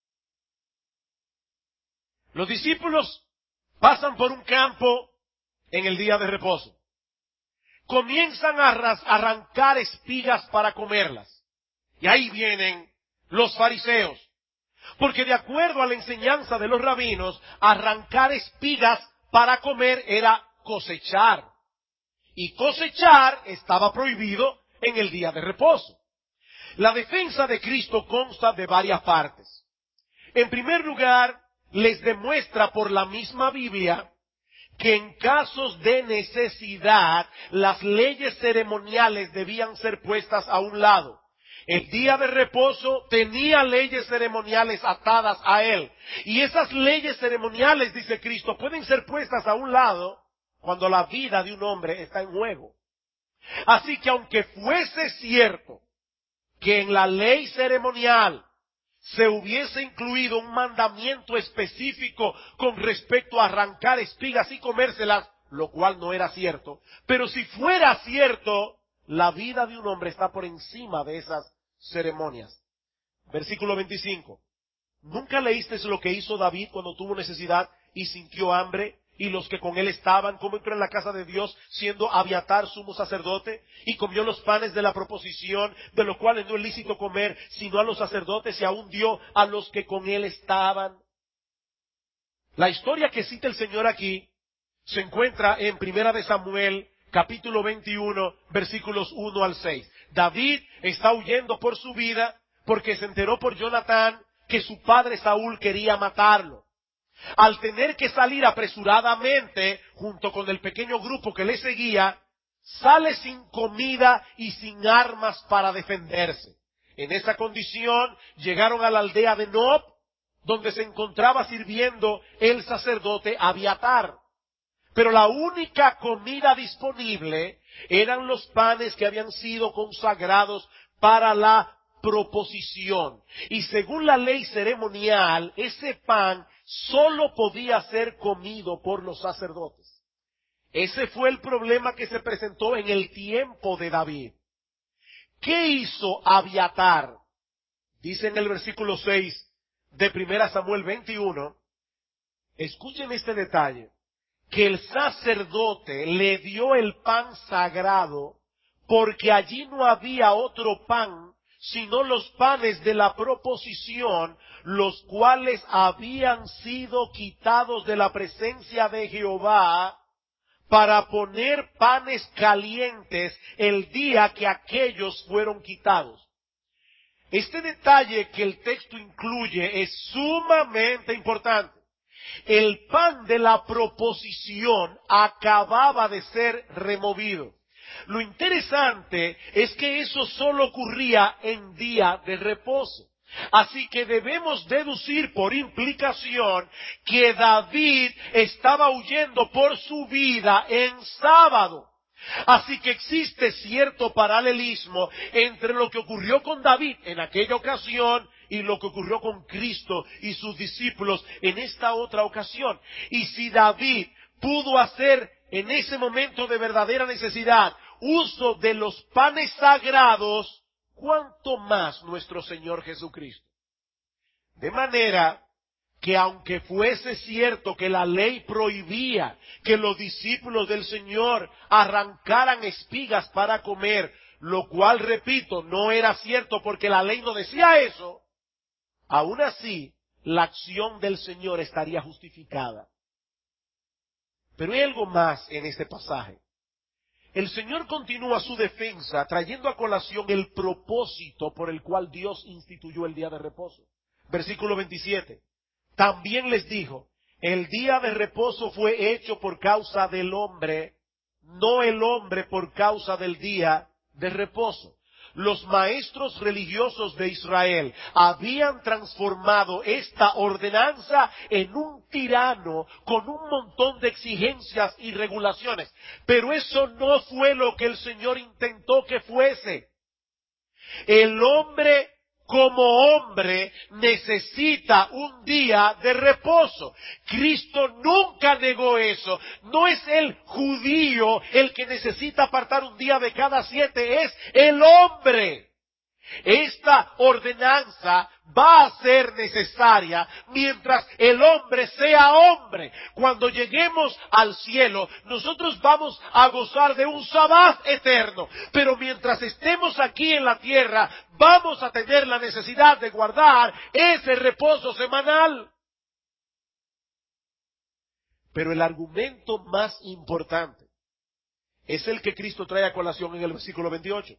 Los discípulos pasan por un campo en el día de reposo. Comienzan a arrancar espigas para comerlas. Y ahí vienen los fariseos. Porque de acuerdo a la enseñanza de los rabinos, arrancar espigas para comer era cosechar. Y cosechar estaba prohibido en el día de reposo. La defensa de Cristo consta de varias partes. En primer lugar, les demuestra por la misma Biblia que en casos de necesidad las leyes ceremoniales debían ser puestas a un lado. El día de reposo tenía leyes ceremoniales atadas a él. Y esas leyes ceremoniales, dice Cristo, pueden ser puestas a un lado cuando la vida de un hombre está en juego. Así que aunque fuese cierto que en la ley ceremonial se hubiese incluido un mandamiento específico con respecto a arrancar espigas y comérselas, lo cual no era cierto. Pero si fuera cierto, la vida de un hombre está por encima de esas ceremonias. Versículo veinticinco. ¿Nunca leísteis lo que hizo David cuando tuvo necesidad y sintió hambre? Y los que con él estaban, cómo entró en la casa de Dios, siendo Abiatar sumo sacerdote, y comió los panes de la proposición, de los cuales no es lícito comer, sino a los sacerdotes, y aún dio a los que con él estaban. La historia que cita el Señor aquí se encuentra en Primera de Samuel, capítulo veintiuno, versículos uno al seis. David está huyendo por su vida, porque se enteró por Jonatán que su padre Saúl quería matarlo. Al tener que salir apresuradamente, junto con el pequeño grupo que le seguía, sale sin comida y sin armas para defenderse. En esa condición llegaron a la aldea de Nob, donde se encontraba sirviendo el sacerdote Abiatar. Pero la única comida disponible eran los panes que habían sido consagrados para la proposición. Y según la ley ceremonial, ese pan solo podía ser comido por los sacerdotes. Ese fue el problema que se presentó en el tiempo de David. ¿Qué hizo Abiatar? Dice en el versículo seis de primera Samuel veintiuno, escuchen este detalle, que el sacerdote le dio el pan sagrado porque allí no había otro pan sino los panes de la proposición, los cuales habían sido quitados de la presencia de Jehová para poner panes calientes el día que aquellos fueron quitados. Este detalle que el texto incluye es sumamente importante. El pan de la proposición acababa de ser removido. Lo interesante es que eso solo ocurría en día de reposo. Así que debemos deducir por implicación que David estaba huyendo por su vida en sábado. Así que existe cierto paralelismo entre lo que ocurrió con David en aquella ocasión y lo que ocurrió con Cristo y sus discípulos en esta otra ocasión. Y si David pudo hacer en ese momento de verdadera necesidad uso de los panes sagrados, ¿cuánto más nuestro Señor Jesucristo? De manera que aunque fuese cierto que la ley prohibía que los discípulos del Señor arrancaran espigas para comer, lo cual, repito, no era cierto porque la ley no decía eso, aún así la acción del Señor estaría justificada. Pero hay algo más en este pasaje. El Señor continúa su defensa trayendo a colación el propósito por el cual Dios instituyó el día de reposo. Versículo veintisiete. También les dijo, el día de reposo fue hecho por causa del hombre, no el hombre por causa del día de reposo. Los maestros religiosos de Israel habían transformado esta ordenanza en un tirano con un montón de exigencias y regulaciones. Pero eso no fue lo que el Señor intentó que fuese. El hombre como hombre necesita un día de reposo. Cristo nunca negó eso. No es el judío el que necesita apartar un día de cada siete, es el hombre. Esta ordenanza va a ser necesaria mientras el hombre sea hombre. Cuando lleguemos al cielo, nosotros vamos a gozar de un sabbat eterno. Pero mientras estemos aquí en la tierra, vamos a tener la necesidad de guardar ese reposo semanal. Pero el argumento más importante es el que Cristo trae a colación en el versículo veintiocho.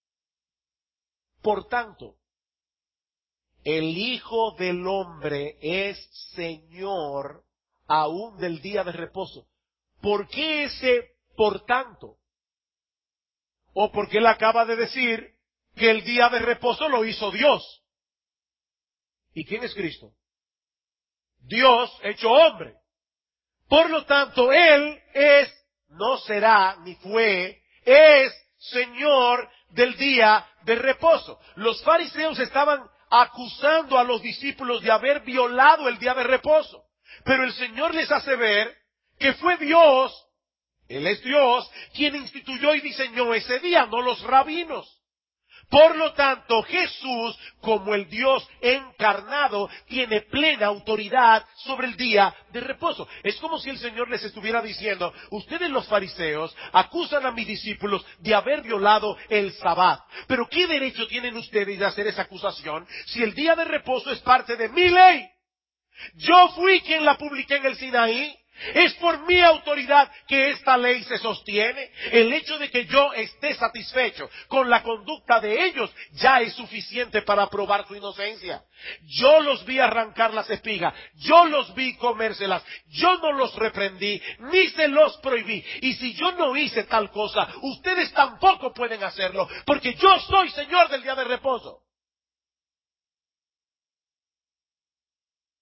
Por tanto, el Hijo del Hombre es Señor aún del día de reposo. ¿Por qué ese por tanto? O porque él acaba de decir que el día de reposo lo hizo Dios. ¿Y quién es Cristo? Dios hecho hombre. Por lo tanto, Él es, no será, ni fue, es Señor del día de reposo. Los fariseos estaban acusando a los discípulos de haber violado el día de reposo. Pero el Señor les hace ver que fue Dios, Él es Dios, quien instituyó y diseñó ese día, no los rabinos. Por lo tanto, Jesús, como el Dios encarnado, tiene plena autoridad sobre el día de reposo. Es como si el Señor les estuviera diciendo, ustedes los fariseos acusan a mis discípulos de haber violado el sabbat. Pero ¿qué derecho tienen ustedes de hacer esa acusación si el día de reposo es parte de mi ley? Yo fui quien la publiqué en el Sinaí. Es por mi autoridad que esta ley se sostiene. El hecho de que yo esté satisfecho con la conducta de ellos ya es suficiente para probar su inocencia. Yo los vi arrancar las espigas, yo los vi comérselas, yo no los reprendí, ni se los prohibí. Y si yo no hice tal cosa, ustedes tampoco pueden hacerlo, porque yo soy Señor del día de reposo.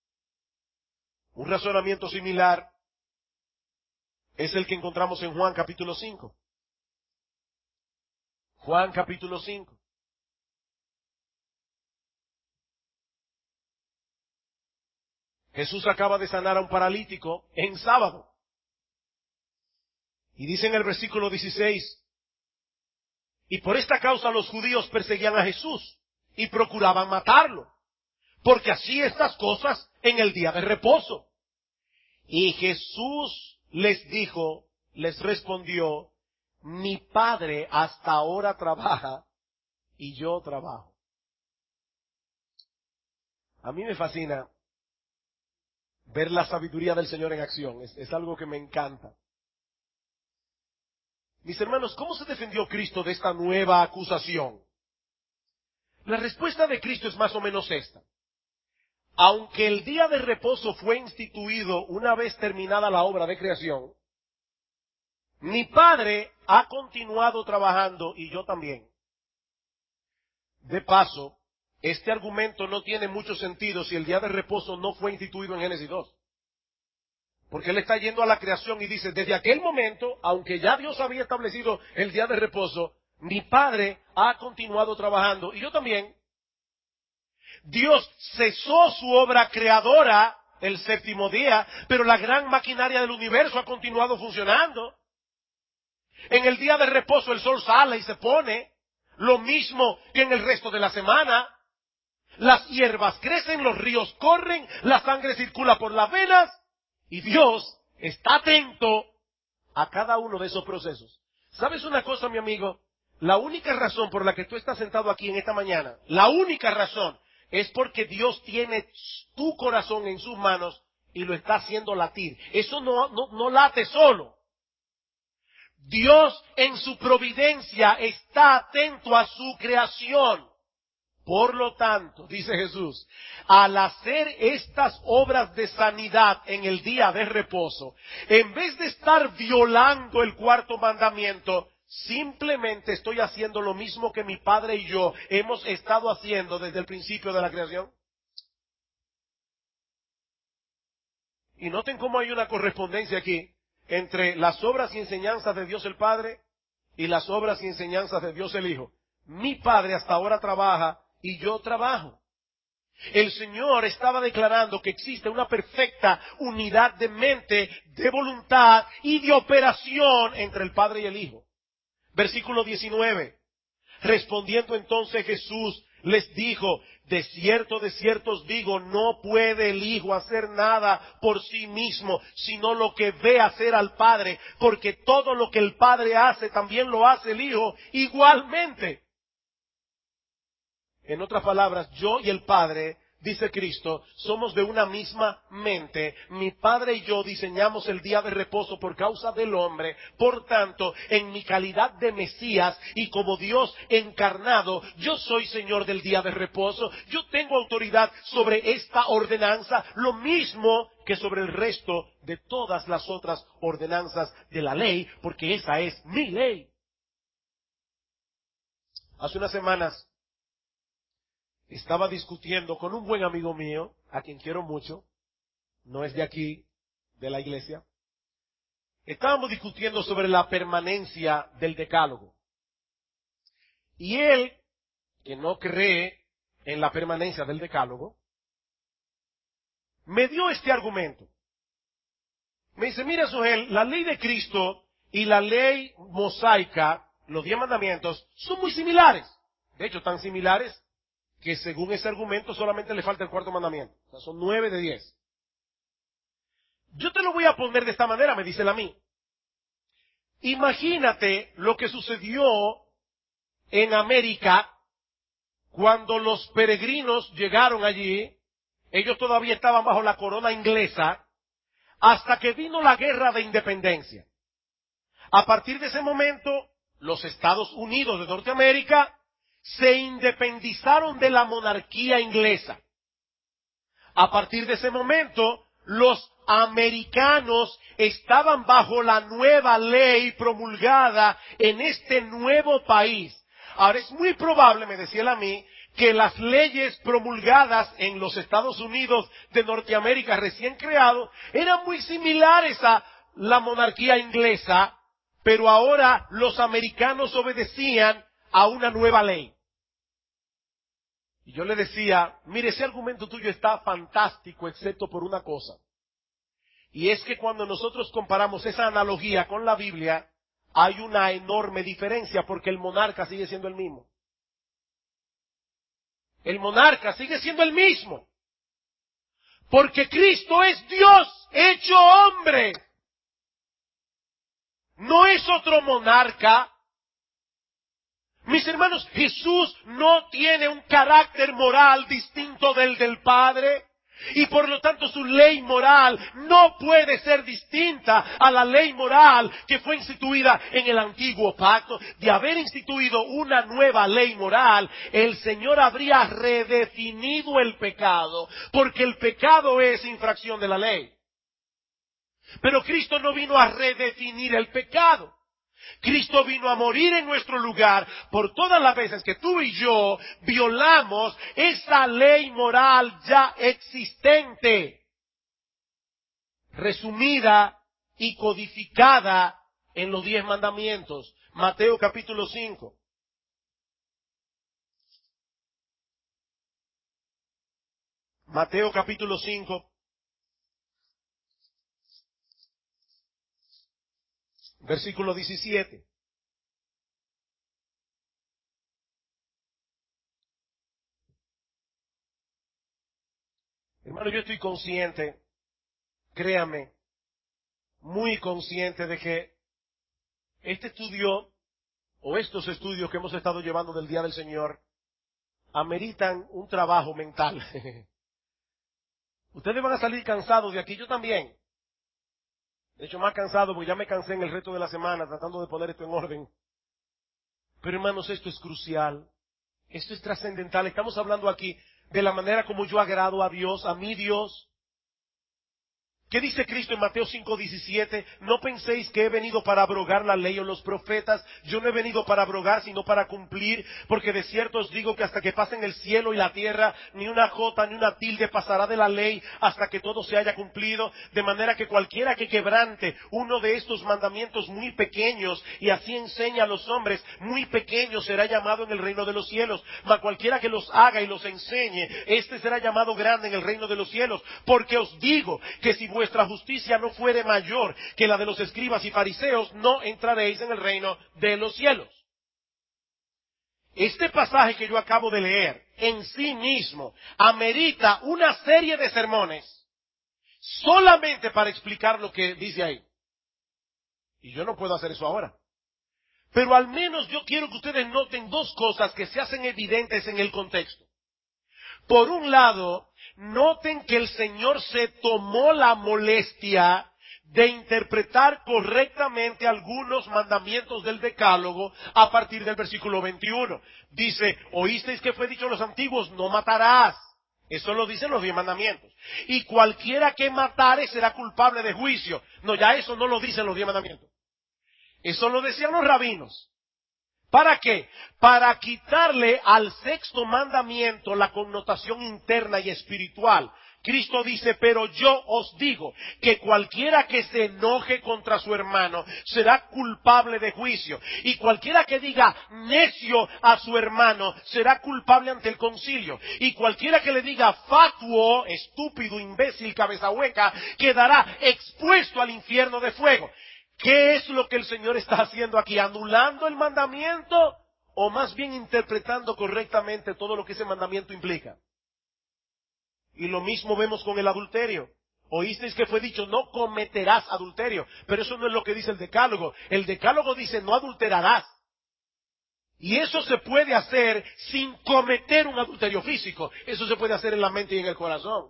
Un razonamiento similar es el que encontramos en Juan capítulo cinco. Juan capítulo cinco. Jesús acaba de sanar a un paralítico en sábado. Y dice en el versículo dieciséis, y por esta causa los judíos perseguían a Jesús y procuraban matarlo, porque hacía estas cosas en el día de reposo. Y Jesús les dijo, les respondió, mi Padre hasta ahora trabaja y yo trabajo. A mí me fascina ver la sabiduría del Señor en acción, es, es algo que me encanta. Mis hermanos, ¿cómo se defendió Cristo de esta nueva acusación? La respuesta de Cristo es más o menos esta. Aunque el día de reposo fue instituido una vez terminada la obra de creación, mi Padre ha continuado trabajando y yo también. De paso, este argumento no tiene mucho sentido si el día de reposo no fue instituido en Génesis dos. Porque él está yendo a la creación y dice, desde aquel momento, aunque ya Dios había establecido el día de reposo, mi Padre ha continuado trabajando y yo también. Dios cesó su obra creadora el séptimo día, pero la gran maquinaria del universo ha continuado funcionando. En el día de reposo el sol sale y se pone, lo mismo que en el resto de la semana. Las hierbas crecen, los ríos corren, la sangre circula por las venas. Y Dios está atento a cada uno de esos procesos. ¿Sabes una cosa, mi amigo? La única razón por la que tú estás sentado aquí en esta mañana, la única razón, es porque Dios tiene tu corazón en sus manos y lo está haciendo latir. Eso no, no, no late solo. Dios en su providencia está atento a su creación. Por lo tanto, dice Jesús, al hacer estas obras de sanidad en el día de reposo, en vez de estar violando el cuarto mandamiento, simplemente estoy haciendo lo mismo que mi Padre y yo hemos estado haciendo desde el principio de la creación. Y noten cómo hay una correspondencia aquí entre las obras y enseñanzas de Dios el Padre y las obras y enseñanzas de Dios el Hijo. Mi Padre hasta ahora trabaja y yo trabajo. El Señor estaba declarando que existe una perfecta unidad de mente, de voluntad y de operación entre el Padre y el Hijo. Versículo diecinueve. Respondiendo entonces Jesús les dijo, de cierto, de cierto os digo, no puede el Hijo hacer nada por sí mismo, sino lo que ve hacer al Padre, porque todo lo que el Padre hace también lo hace el Hijo igualmente. En otras palabras, yo y el Padre, dice Cristo, somos de una misma mente. Mi Padre y yo diseñamos el día de reposo por causa del hombre. Por tanto, en mi calidad de Mesías y como Dios encarnado, yo soy Señor del día de reposo. Yo tengo autoridad sobre esta ordenanza, lo mismo que sobre el resto de todas las otras ordenanzas de la ley, porque esa es mi ley. Hace unas semanas estaba discutiendo con un buen amigo mío, a quien quiero mucho, no es de aquí, de la iglesia. Estábamos discutiendo sobre la permanencia del decálogo. Y él, que no cree en la permanencia del decálogo, me dio este argumento. Me dice, mira, Sujel, la ley de Cristo y la ley mosaica, los diez mandamientos, son muy similares. De hecho, tan similares que según ese argumento solamente le falta el cuarto mandamiento. O sea, son nueve de diez. Yo te lo voy a poner de esta manera, me dice él a mí. Imagínate lo que sucedió en América cuando los peregrinos llegaron allí. Ellos todavía estaban bajo la corona inglesa hasta que vino la guerra de independencia. A partir de ese momento, los Estados Unidos de Norteamérica se independizaron de la monarquía inglesa. A partir de ese momento, los americanos estaban bajo la nueva ley promulgada en este nuevo país. Ahora es muy probable, me decía él a mí, que las leyes promulgadas en los Estados Unidos de Norteamérica recién creados eran muy similares a la monarquía inglesa, pero ahora los americanos obedecían a una nueva ley. Y yo le decía, mire, ese argumento tuyo está fantástico, excepto por una cosa. Y es que cuando nosotros comparamos esa analogía con la Biblia, hay una enorme diferencia, porque el monarca sigue siendo el mismo. El monarca sigue siendo el mismo. Porque Cristo es Dios hecho hombre. No es otro monarca. Mis hermanos, Jesús no tiene un carácter moral distinto del del Padre, y por lo tanto su ley moral no puede ser distinta a la ley moral que fue instituida en el antiguo pacto. De haber instituido una nueva ley moral, el Señor habría redefinido el pecado, porque el pecado es infracción de la ley. Pero Cristo no vino a redefinir el pecado. Cristo vino a morir en nuestro lugar por todas las veces que tú y yo violamos esa ley moral ya existente, resumida y codificada en los diez mandamientos. Mateo capítulo cinco. Mateo capítulo cinco. Versículo diecisiete. Hermano, yo estoy consciente, créame, muy consciente de que este estudio, o estos estudios que hemos estado llevando del Día del Señor, ameritan un trabajo mental. Ustedes van a salir cansados de aquí, yo también. De hecho, más cansado porque ya me cansé en el resto de la semana tratando de poner esto en orden. Pero hermanos, esto es crucial. Esto es trascendental. Estamos hablando aquí de la manera como yo agrado a Dios, a mi Dios. ¿Qué dice Cristo en Mateo cinco diecisiete? No penséis que he venido para abrogar la ley o los profetas. Yo no he venido para abrogar, sino para cumplir. Porque de cierto os digo que hasta que pasen el cielo y la tierra, ni una jota ni una tilde pasará de la ley hasta que todo se haya cumplido. De manera que cualquiera que quebrante uno de estos mandamientos muy pequeños, y así enseña a los hombres, muy pequeño será llamado en el reino de los cielos. Mas cualquiera que los haga y los enseñe, este será llamado grande en el reino de los cielos. Porque os digo que si vuestra justicia no fuere mayor que la de los escribas y fariseos, no entraréis en el reino de los cielos. Este pasaje que yo acabo de leer, en sí mismo, amerita una serie de sermones, solamente para explicar lo que dice ahí. Y yo no puedo hacer eso ahora. Pero al menos yo quiero que ustedes noten dos cosas que se hacen evidentes en el contexto. Por un lado, noten que el Señor se tomó la molestia de interpretar correctamente algunos mandamientos del Decálogo a partir del versículo veintiuno. Dice, oísteis que fue dicho a los antiguos, no matarás. Eso lo dicen los diez mandamientos. Y cualquiera que matare será culpable de juicio. No, ya eso no lo dicen los diez mandamientos. Eso lo decían los rabinos. ¿Para qué? Para quitarle al sexto mandamiento la connotación interna y espiritual. Cristo dice, pero yo os digo que cualquiera que se enoje contra su hermano será culpable de juicio. Y cualquiera que diga necio a su hermano será culpable ante el concilio. Y cualquiera que le diga fatuo, estúpido, imbécil, cabeza hueca, quedará expuesto al infierno de fuego. ¿Qué es lo que el Señor está haciendo aquí? ¿Anulando el mandamiento o más bien interpretando correctamente todo lo que ese mandamiento implica? Y lo mismo vemos con el adulterio. Oísteis que fue dicho, no cometerás adulterio. Pero eso no es lo que dice el Decálogo. El Decálogo dice, no adulterarás. Y eso se puede hacer sin cometer un adulterio físico. Eso se puede hacer en la mente y en el corazón.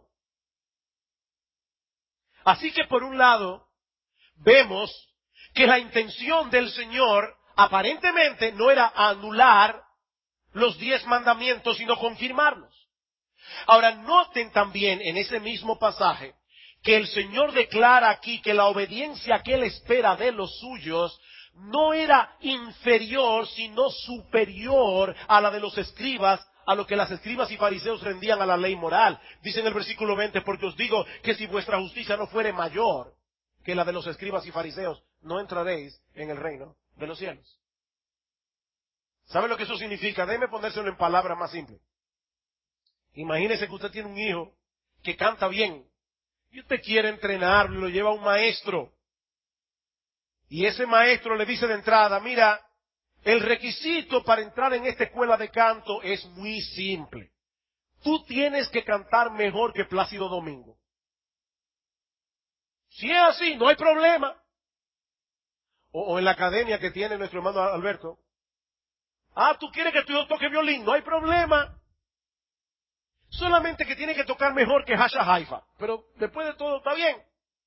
Así que por un lado, vemos que la intención del Señor aparentemente no era anular los diez mandamientos, sino confirmarlos. Ahora, noten también en ese mismo pasaje que el Señor declara aquí que la obediencia que Él espera de los suyos no era inferior, sino superior a la de los escribas, a lo que las escribas y fariseos rendían a la ley moral. Dice en el versículo veinte, porque os digo que si vuestra justicia no fuere mayor que la de los escribas y fariseos, no entraréis en el reino de los cielos. ¿Sabe lo que eso significa? Déjeme ponérselo en palabras más simples. Imagínese que usted tiene un hijo que canta bien y usted quiere entrenarlo y lo lleva a un maestro. Y ese maestro le dice de entrada, mira, el requisito para entrar en esta escuela de canto es muy simple. Tú tienes que cantar mejor que Plácido Domingo. Si es así, no hay problema. O, o en la academia que tiene nuestro hermano Alberto. Ah, tú quieres que tu hijo toque violín, no hay problema. Solamente que tiene que tocar mejor que Hasha Haifa. Pero después de todo está bien.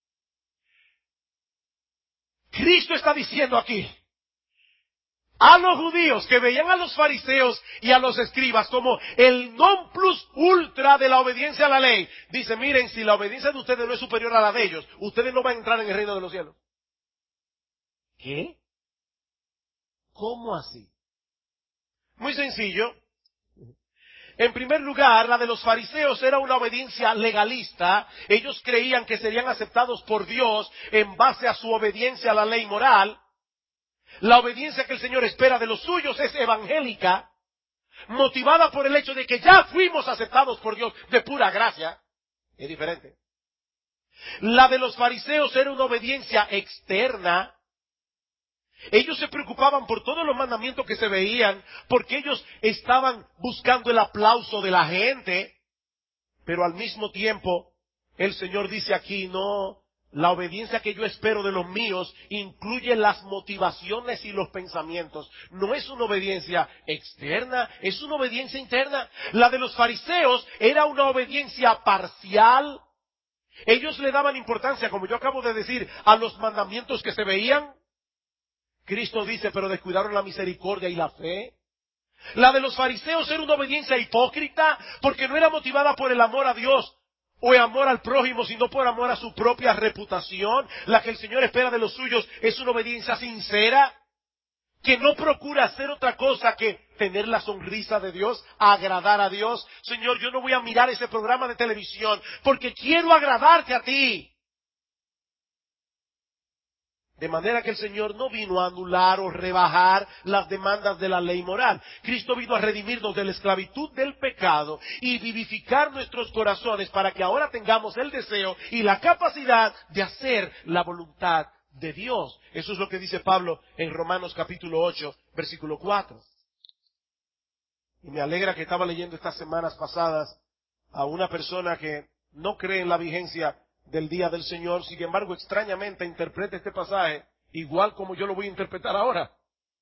Cristo está diciendo aquí a los judíos que veían a los fariseos y a los escribas como el non plus ultra de la obediencia a la ley. Dice, miren, si la obediencia de ustedes no es superior a la de ellos, ustedes no van a entrar en el reino de los cielos. ¿Qué? ¿Cómo así? Muy sencillo. En primer lugar, la de los fariseos era una obediencia legalista. Ellos creían que serían aceptados por Dios en base a su obediencia a la ley moral. La obediencia que el Señor espera de los suyos es evangélica, motivada por el hecho de que ya fuimos aceptados por Dios de pura gracia. Es diferente. La de los fariseos era una obediencia externa. Ellos se preocupaban por todos los mandamientos que se veían, porque ellos estaban buscando el aplauso de la gente. Pero al mismo tiempo, el Señor dice aquí, no, la obediencia que yo espero de los míos incluye las motivaciones y los pensamientos. No es una obediencia externa, es una obediencia interna. La de los fariseos era una obediencia parcial. Ellos le daban importancia, como yo acabo de decir, a los mandamientos que se veían. Cristo dice, pero descuidaron la misericordia y la fe. La de los fariseos era una obediencia hipócrita, porque no era motivada por el amor a Dios o el amor al prójimo, sino por amor a su propia reputación. La que el Señor espera de los suyos es una obediencia sincera, que no procura hacer otra cosa que tener la sonrisa de Dios, agradar a Dios. Señor, yo no voy a mirar ese programa de televisión porque quiero agradarte a ti. De manera que el Señor no vino a anular o rebajar las demandas de la ley moral. Cristo vino a redimirnos de la esclavitud del pecado y vivificar nuestros corazones para que ahora tengamos el deseo y la capacidad de hacer la voluntad de Dios. Eso es lo que dice Pablo en Romanos capítulo ocho, versículo cuatro. Y me alegra que estaba leyendo estas semanas pasadas a una persona que no cree en la vigencia del día del Señor, sin embargo, extrañamente interpreta este pasaje igual como yo lo voy a interpretar ahora.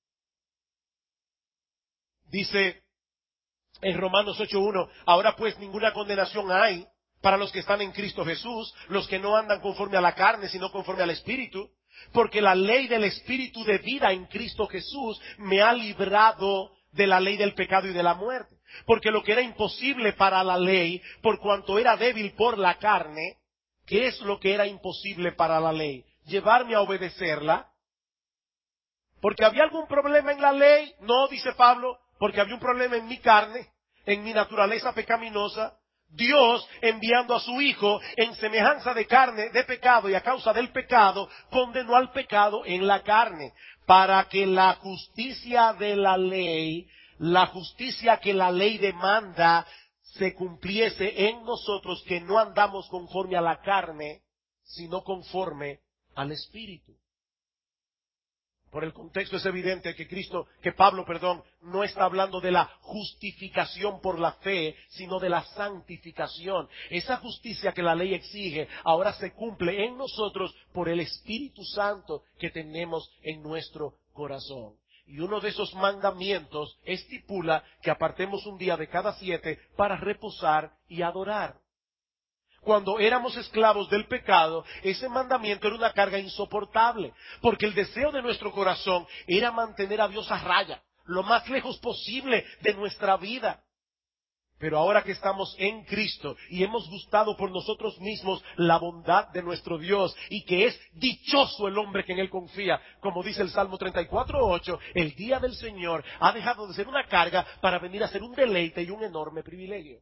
Dice en Romanos ocho uno, ahora pues ninguna condenación hay para los que están en Cristo Jesús, los que no andan conforme a la carne, sino conforme al Espíritu, porque la ley del Espíritu de vida en Cristo Jesús me ha librado de la ley del pecado y de la muerte. Porque lo que era imposible para la ley, por cuanto era débil por la carne, ¿qué es lo que era imposible para la ley? Llevarme a obedecerla. ¿Porque había algún problema en la ley? No, dice Pablo, porque había un problema en mi carne, en mi naturaleza pecaminosa. Dios, enviando a su Hijo en semejanza de carne, de pecado y a causa del pecado, condenó al pecado en la carne, para que la justicia de la ley, la justicia que la ley demanda, se cumpliese en nosotros, que no andamos conforme a la carne, sino conforme al Espíritu. Por el contexto es evidente que Cristo, que Pablo, perdón, no está hablando de la justificación por la fe, sino de la santificación. Esa justicia que la ley exige, ahora se cumple en nosotros por el Espíritu Santo que tenemos en nuestro corazón. Y uno de esos mandamientos estipula que apartemos un día de cada siete para reposar y adorar. Cuando éramos esclavos del pecado, ese mandamiento era una carga insoportable, porque el deseo de nuestro corazón era mantener a Dios a raya, lo más lejos posible de nuestra vida. Pero ahora que estamos en Cristo y hemos gustado por nosotros mismos la bondad de nuestro Dios y que es dichoso el hombre que en Él confía, como dice el Salmo treinta y cuatro ocho, el día del Señor ha dejado de ser una carga para venir a ser un deleite y un enorme privilegio.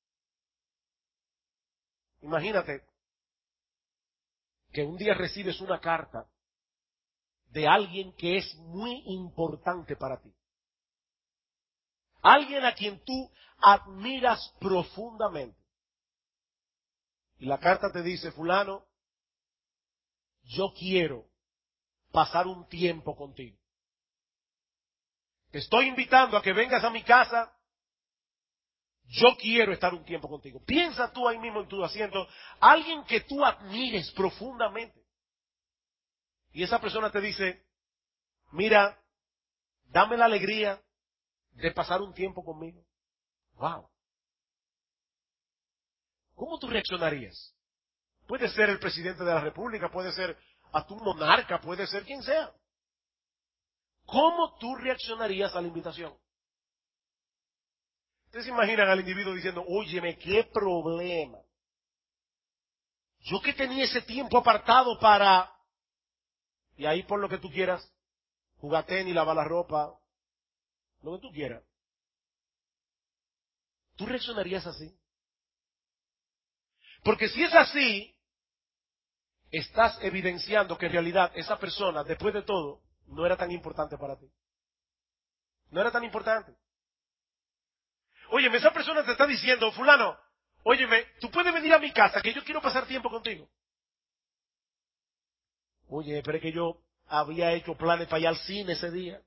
Imagínate que un día recibes una carta de alguien que es muy importante para ti. Alguien a quien tú admiras profundamente. Y la carta te dice, fulano, yo quiero pasar un tiempo contigo. Te estoy invitando a que vengas a mi casa. Yo quiero estar un tiempo contigo. Piensa tú ahí mismo en tu asiento, alguien que tú admires profundamente. Y esa persona te dice, mira, dame la alegría de pasar un tiempo conmigo. Wow. ¿Cómo tú reaccionarías? Puede ser el presidente de la República, puede ser a tu monarca, puede ser quien sea. ¿Cómo tú reaccionarías a la invitación? Ustedes se imaginan al individuo diciendo, óyeme, qué problema. Yo que tenía ese tiempo apartado para... Y ahí por lo que tú quieras, jugar tenis, lavar la ropa, lo que tú quieras. ¿Tú reaccionarías así? Porque si es así, estás evidenciando que en realidad esa persona, después de todo, no era tan importante para ti. No era tan importante. Óyeme, esa persona te está diciendo, fulano, óyeme, tú puedes venir a mi casa que yo quiero pasar tiempo contigo. Oye, pero es que yo había hecho planes para ir al cine ese día.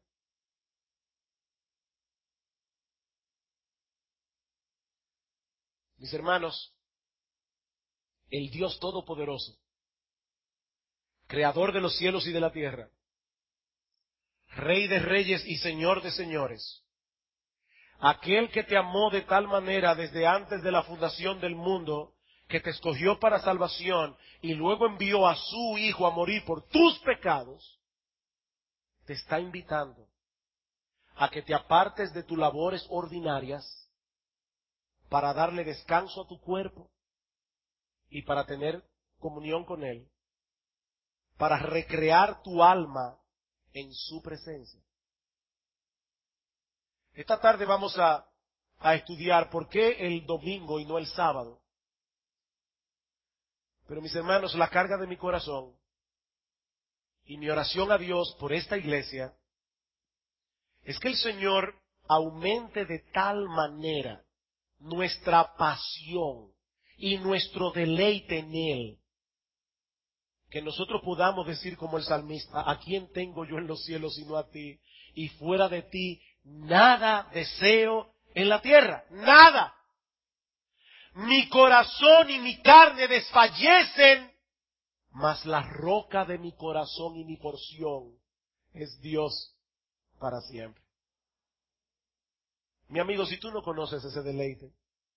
Mis hermanos, el Dios Todopoderoso, Creador de los cielos y de la tierra, Rey de reyes y Señor de señores, aquel que te amó de tal manera desde antes de la fundación del mundo, que te escogió para salvación y luego envió a su Hijo a morir por tus pecados, te está invitando a que te apartes de tus labores ordinarias para darle descanso a tu cuerpo y para tener comunión con Él, para recrear tu alma en su presencia. Esta tarde vamos a, a estudiar por qué el domingo y no el sábado. Pero mis hermanos, la carga de mi corazón y mi oración a Dios por esta iglesia es que el Señor aumente de tal manera nuestra pasión y nuestro deleite en Él, que nosotros podamos decir como el salmista, ¿a quién tengo yo en los cielos sino a ti? Y fuera de ti nada deseo en la tierra, nada. Mi corazón y mi carne desfallecen, mas la roca de mi corazón y mi porción es Dios para siempre. Mi amigo, si tú no conoces ese deleite,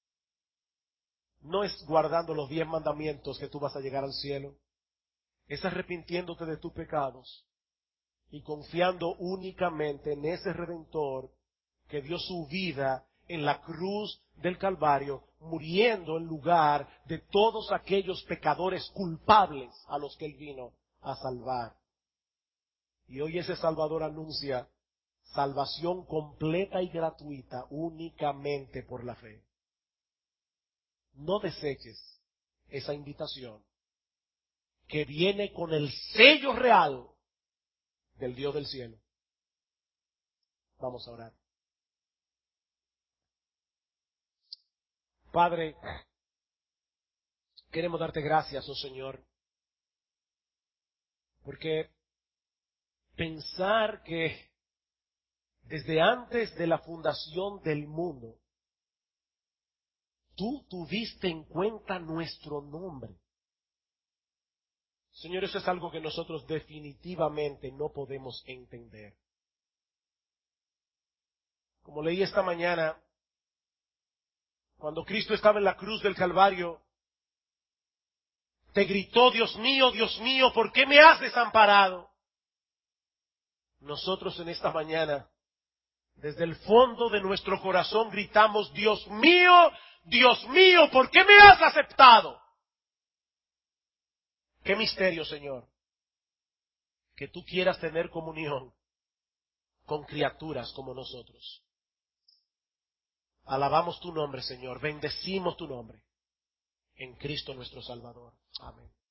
no es guardando los diez mandamientos que tú vas a llegar al cielo, es arrepintiéndote de tus pecados y confiando únicamente en ese Redentor que dio su vida en la cruz del Calvario, muriendo en lugar de todos aquellos pecadores culpables a los que Él vino a salvar. Y hoy ese Salvador anuncia salvación completa y gratuita únicamente por la fe. No deseches esa invitación que viene con el sello real del Dios del cielo. Vamos a orar. Padre, queremos darte gracias, oh Señor, porque pensar que desde antes de la fundación del mundo, tú tuviste en cuenta nuestro nombre. Señor, eso es algo que nosotros definitivamente no podemos entender. Como leí esta mañana, cuando Cristo estaba en la cruz del Calvario, te gritó, Dios mío, Dios mío, ¿por qué me has desamparado? Nosotros en esta mañana desde el fondo de nuestro corazón gritamos, Dios mío, Dios mío, ¿por qué me has aceptado? Qué misterio, Señor, que tú quieras tener comunión con criaturas como nosotros. Alabamos tu nombre, Señor, bendecimos tu nombre, en Cristo nuestro Salvador. Amén.